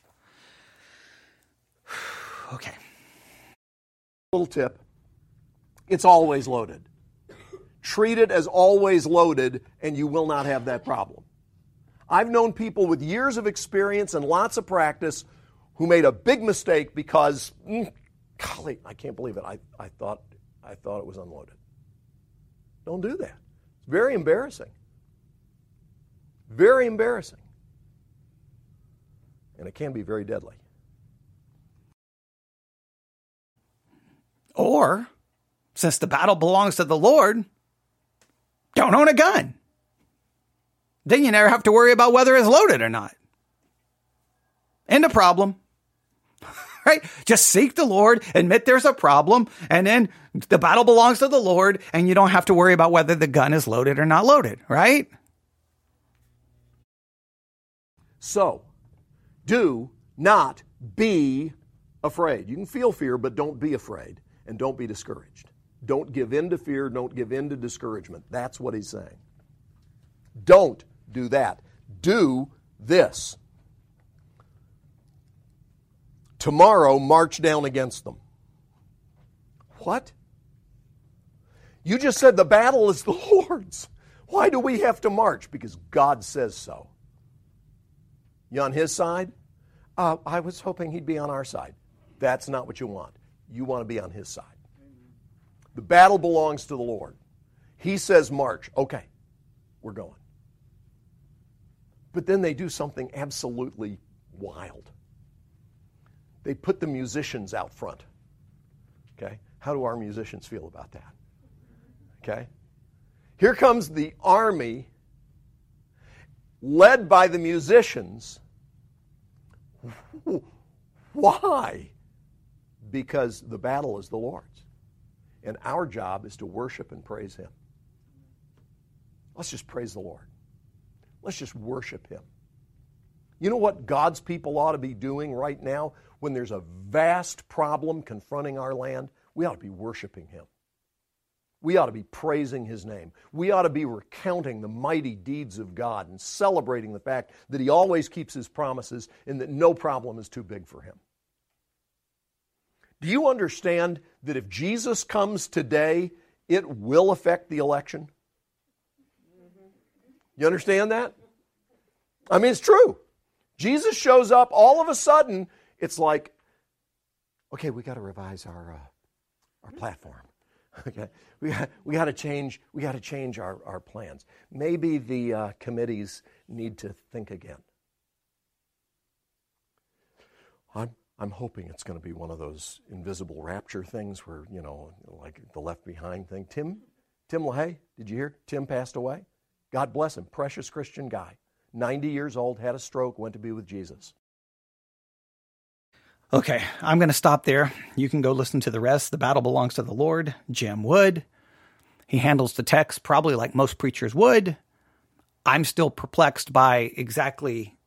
Okay. Little tip. It's always loaded. Treat it as always loaded, and you will not have that problem. I've known people with years of experience and lots of practice who made a big mistake because, mm, golly, I can't believe it. I, I thought I thought it was unloaded. Don't do that. It's very embarrassing. Very embarrassing. And it can be very deadly. Or, since the battle belongs to the Lord, don't own a gun. Then you never have to worry about whether it's loaded or not. End of problem. Right? Just seek the Lord, admit there's a problem, and then the battle belongs to the Lord, and you don't have to worry about whether the gun is loaded or not loaded, right? So, do not be afraid. You can feel fear, but don't be afraid, and don't be discouraged. Don't give in to fear, don't give in to discouragement. That's what he's saying. Don't do that. Do this. Tomorrow, march down against them. What? You just said the battle is the Lord's. Why do we have to march? Because God says so. You on his side? Uh, I was hoping he'd be on our side. That's not what you want. You want to be on his side. The battle belongs to the Lord. He says march. Okay, we're going. But then they do something absolutely wild. They put the musicians out front. Okay? How do our musicians feel about that? Okay? Here comes the army led by the musicians. Why? Because the battle is the Lord's. And our job is to worship and praise him. Let's just praise the Lord. Let's just worship him. You know what God's people ought to be doing right now when there's a vast problem confronting our land? We ought to be worshiping him. We ought to be praising his name. We ought to be recounting the mighty deeds of God and celebrating the fact that he always keeps his promises and that no problem is too big for him. Do you understand that if Jesus comes today, it will affect the election? You understand that? I mean, it's true. Jesus shows up, all of a sudden, it's like, okay, we got to revise our uh, our platform. Okay, we got we got to change we got to change our, our plans. Maybe the uh, committees need to think again. I'm I'm hoping it's going to be one of those invisible rapture things where, you know, like the Left Behind thing. Tim Tim LaHaye, did you hear? Tim passed away. God bless him, precious Christian guy. ninety years old, had a stroke, went to be with Jesus. Okay, I'm going to stop there. You can go listen to the rest. The battle belongs to the Lord. Jim Wood. He handles the text probably like most preachers would. I'm still perplexed by exactly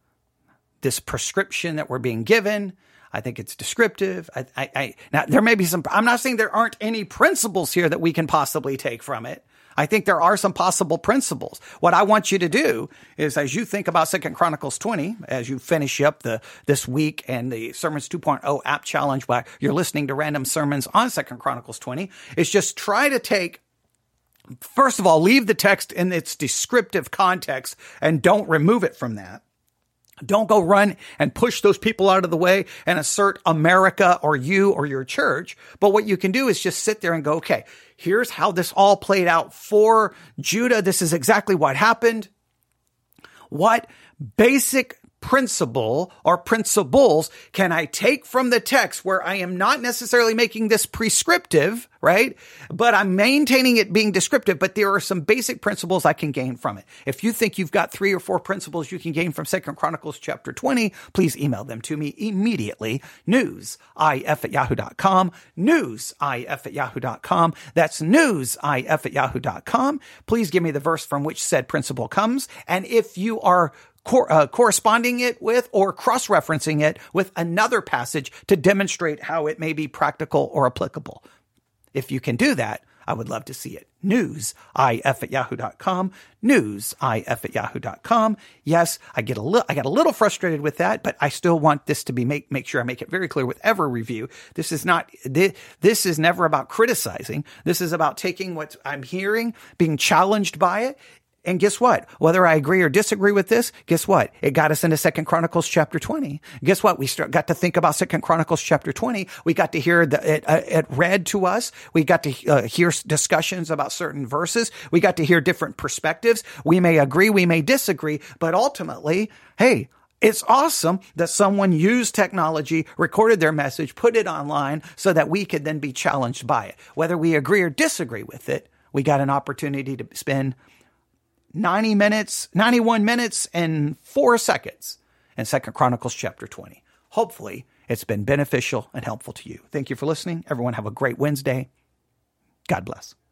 this prescription that we're being given. I think it's descriptive. I, I, I, now, there may be some, I'm not saying there aren't any principles here that we can possibly take from it. I think there are some possible principles. What I want you to do is, as you think about Second Chronicles twenty, as you finish up the this week and the Sermons two point oh app challenge, while you're listening to random sermons on Second Chronicles twenty, is just try to take, first of all, leave the text in its descriptive context and don't remove it from that. Don't go run and push those people out of the way and assert America or you or your church. But what you can do is just sit there and go, okay, here's how this all played out for Judah. This is exactly what happened. What basic principle or principles can I take from the text where I am not necessarily making this prescriptive, right? But I'm maintaining it being descriptive, but there are some basic principles I can gain from it. If you think you've got three or four principles you can gain from Second Chronicles chapter twenty, please email them to me immediately. newsif at yahoo dot com. newsif at yahoo dot com. That's newsif at yahoo dot com. Please give me the verse from which said principle comes. And if you are Cor- uh, corresponding it with or cross-referencing it with another passage to demonstrate how it may be practical or applicable. If you can do that, I would love to see it. newsif at yahoo dot com. newsif at yahoo dot com. Yes, I get a little, I got a little frustrated with that, but I still want this to be make, make sure I make it very clear with every review. This is not, this, this is never about criticizing. This is about taking what I'm hearing, being challenged by it. And guess what? Whether I agree or disagree with this, guess what? It got us into Second Chronicles chapter twenty. Guess what? We start, got to think about Second Chronicles chapter twenty. We got to hear the, it, uh, it read to us. We got to uh, hear discussions about certain verses. We got to hear different perspectives. We may agree, we may disagree, but ultimately, hey, it's awesome that someone used technology, recorded their message, put it online so that we could then be challenged by it. Whether we agree or disagree with it, we got an opportunity to spend ninety minutes, ninety-one minutes and four seconds in Second Chronicles chapter twenty. Hopefully it's been beneficial and helpful to you. Thank you for listening. Everyone have a great Wednesday. God bless.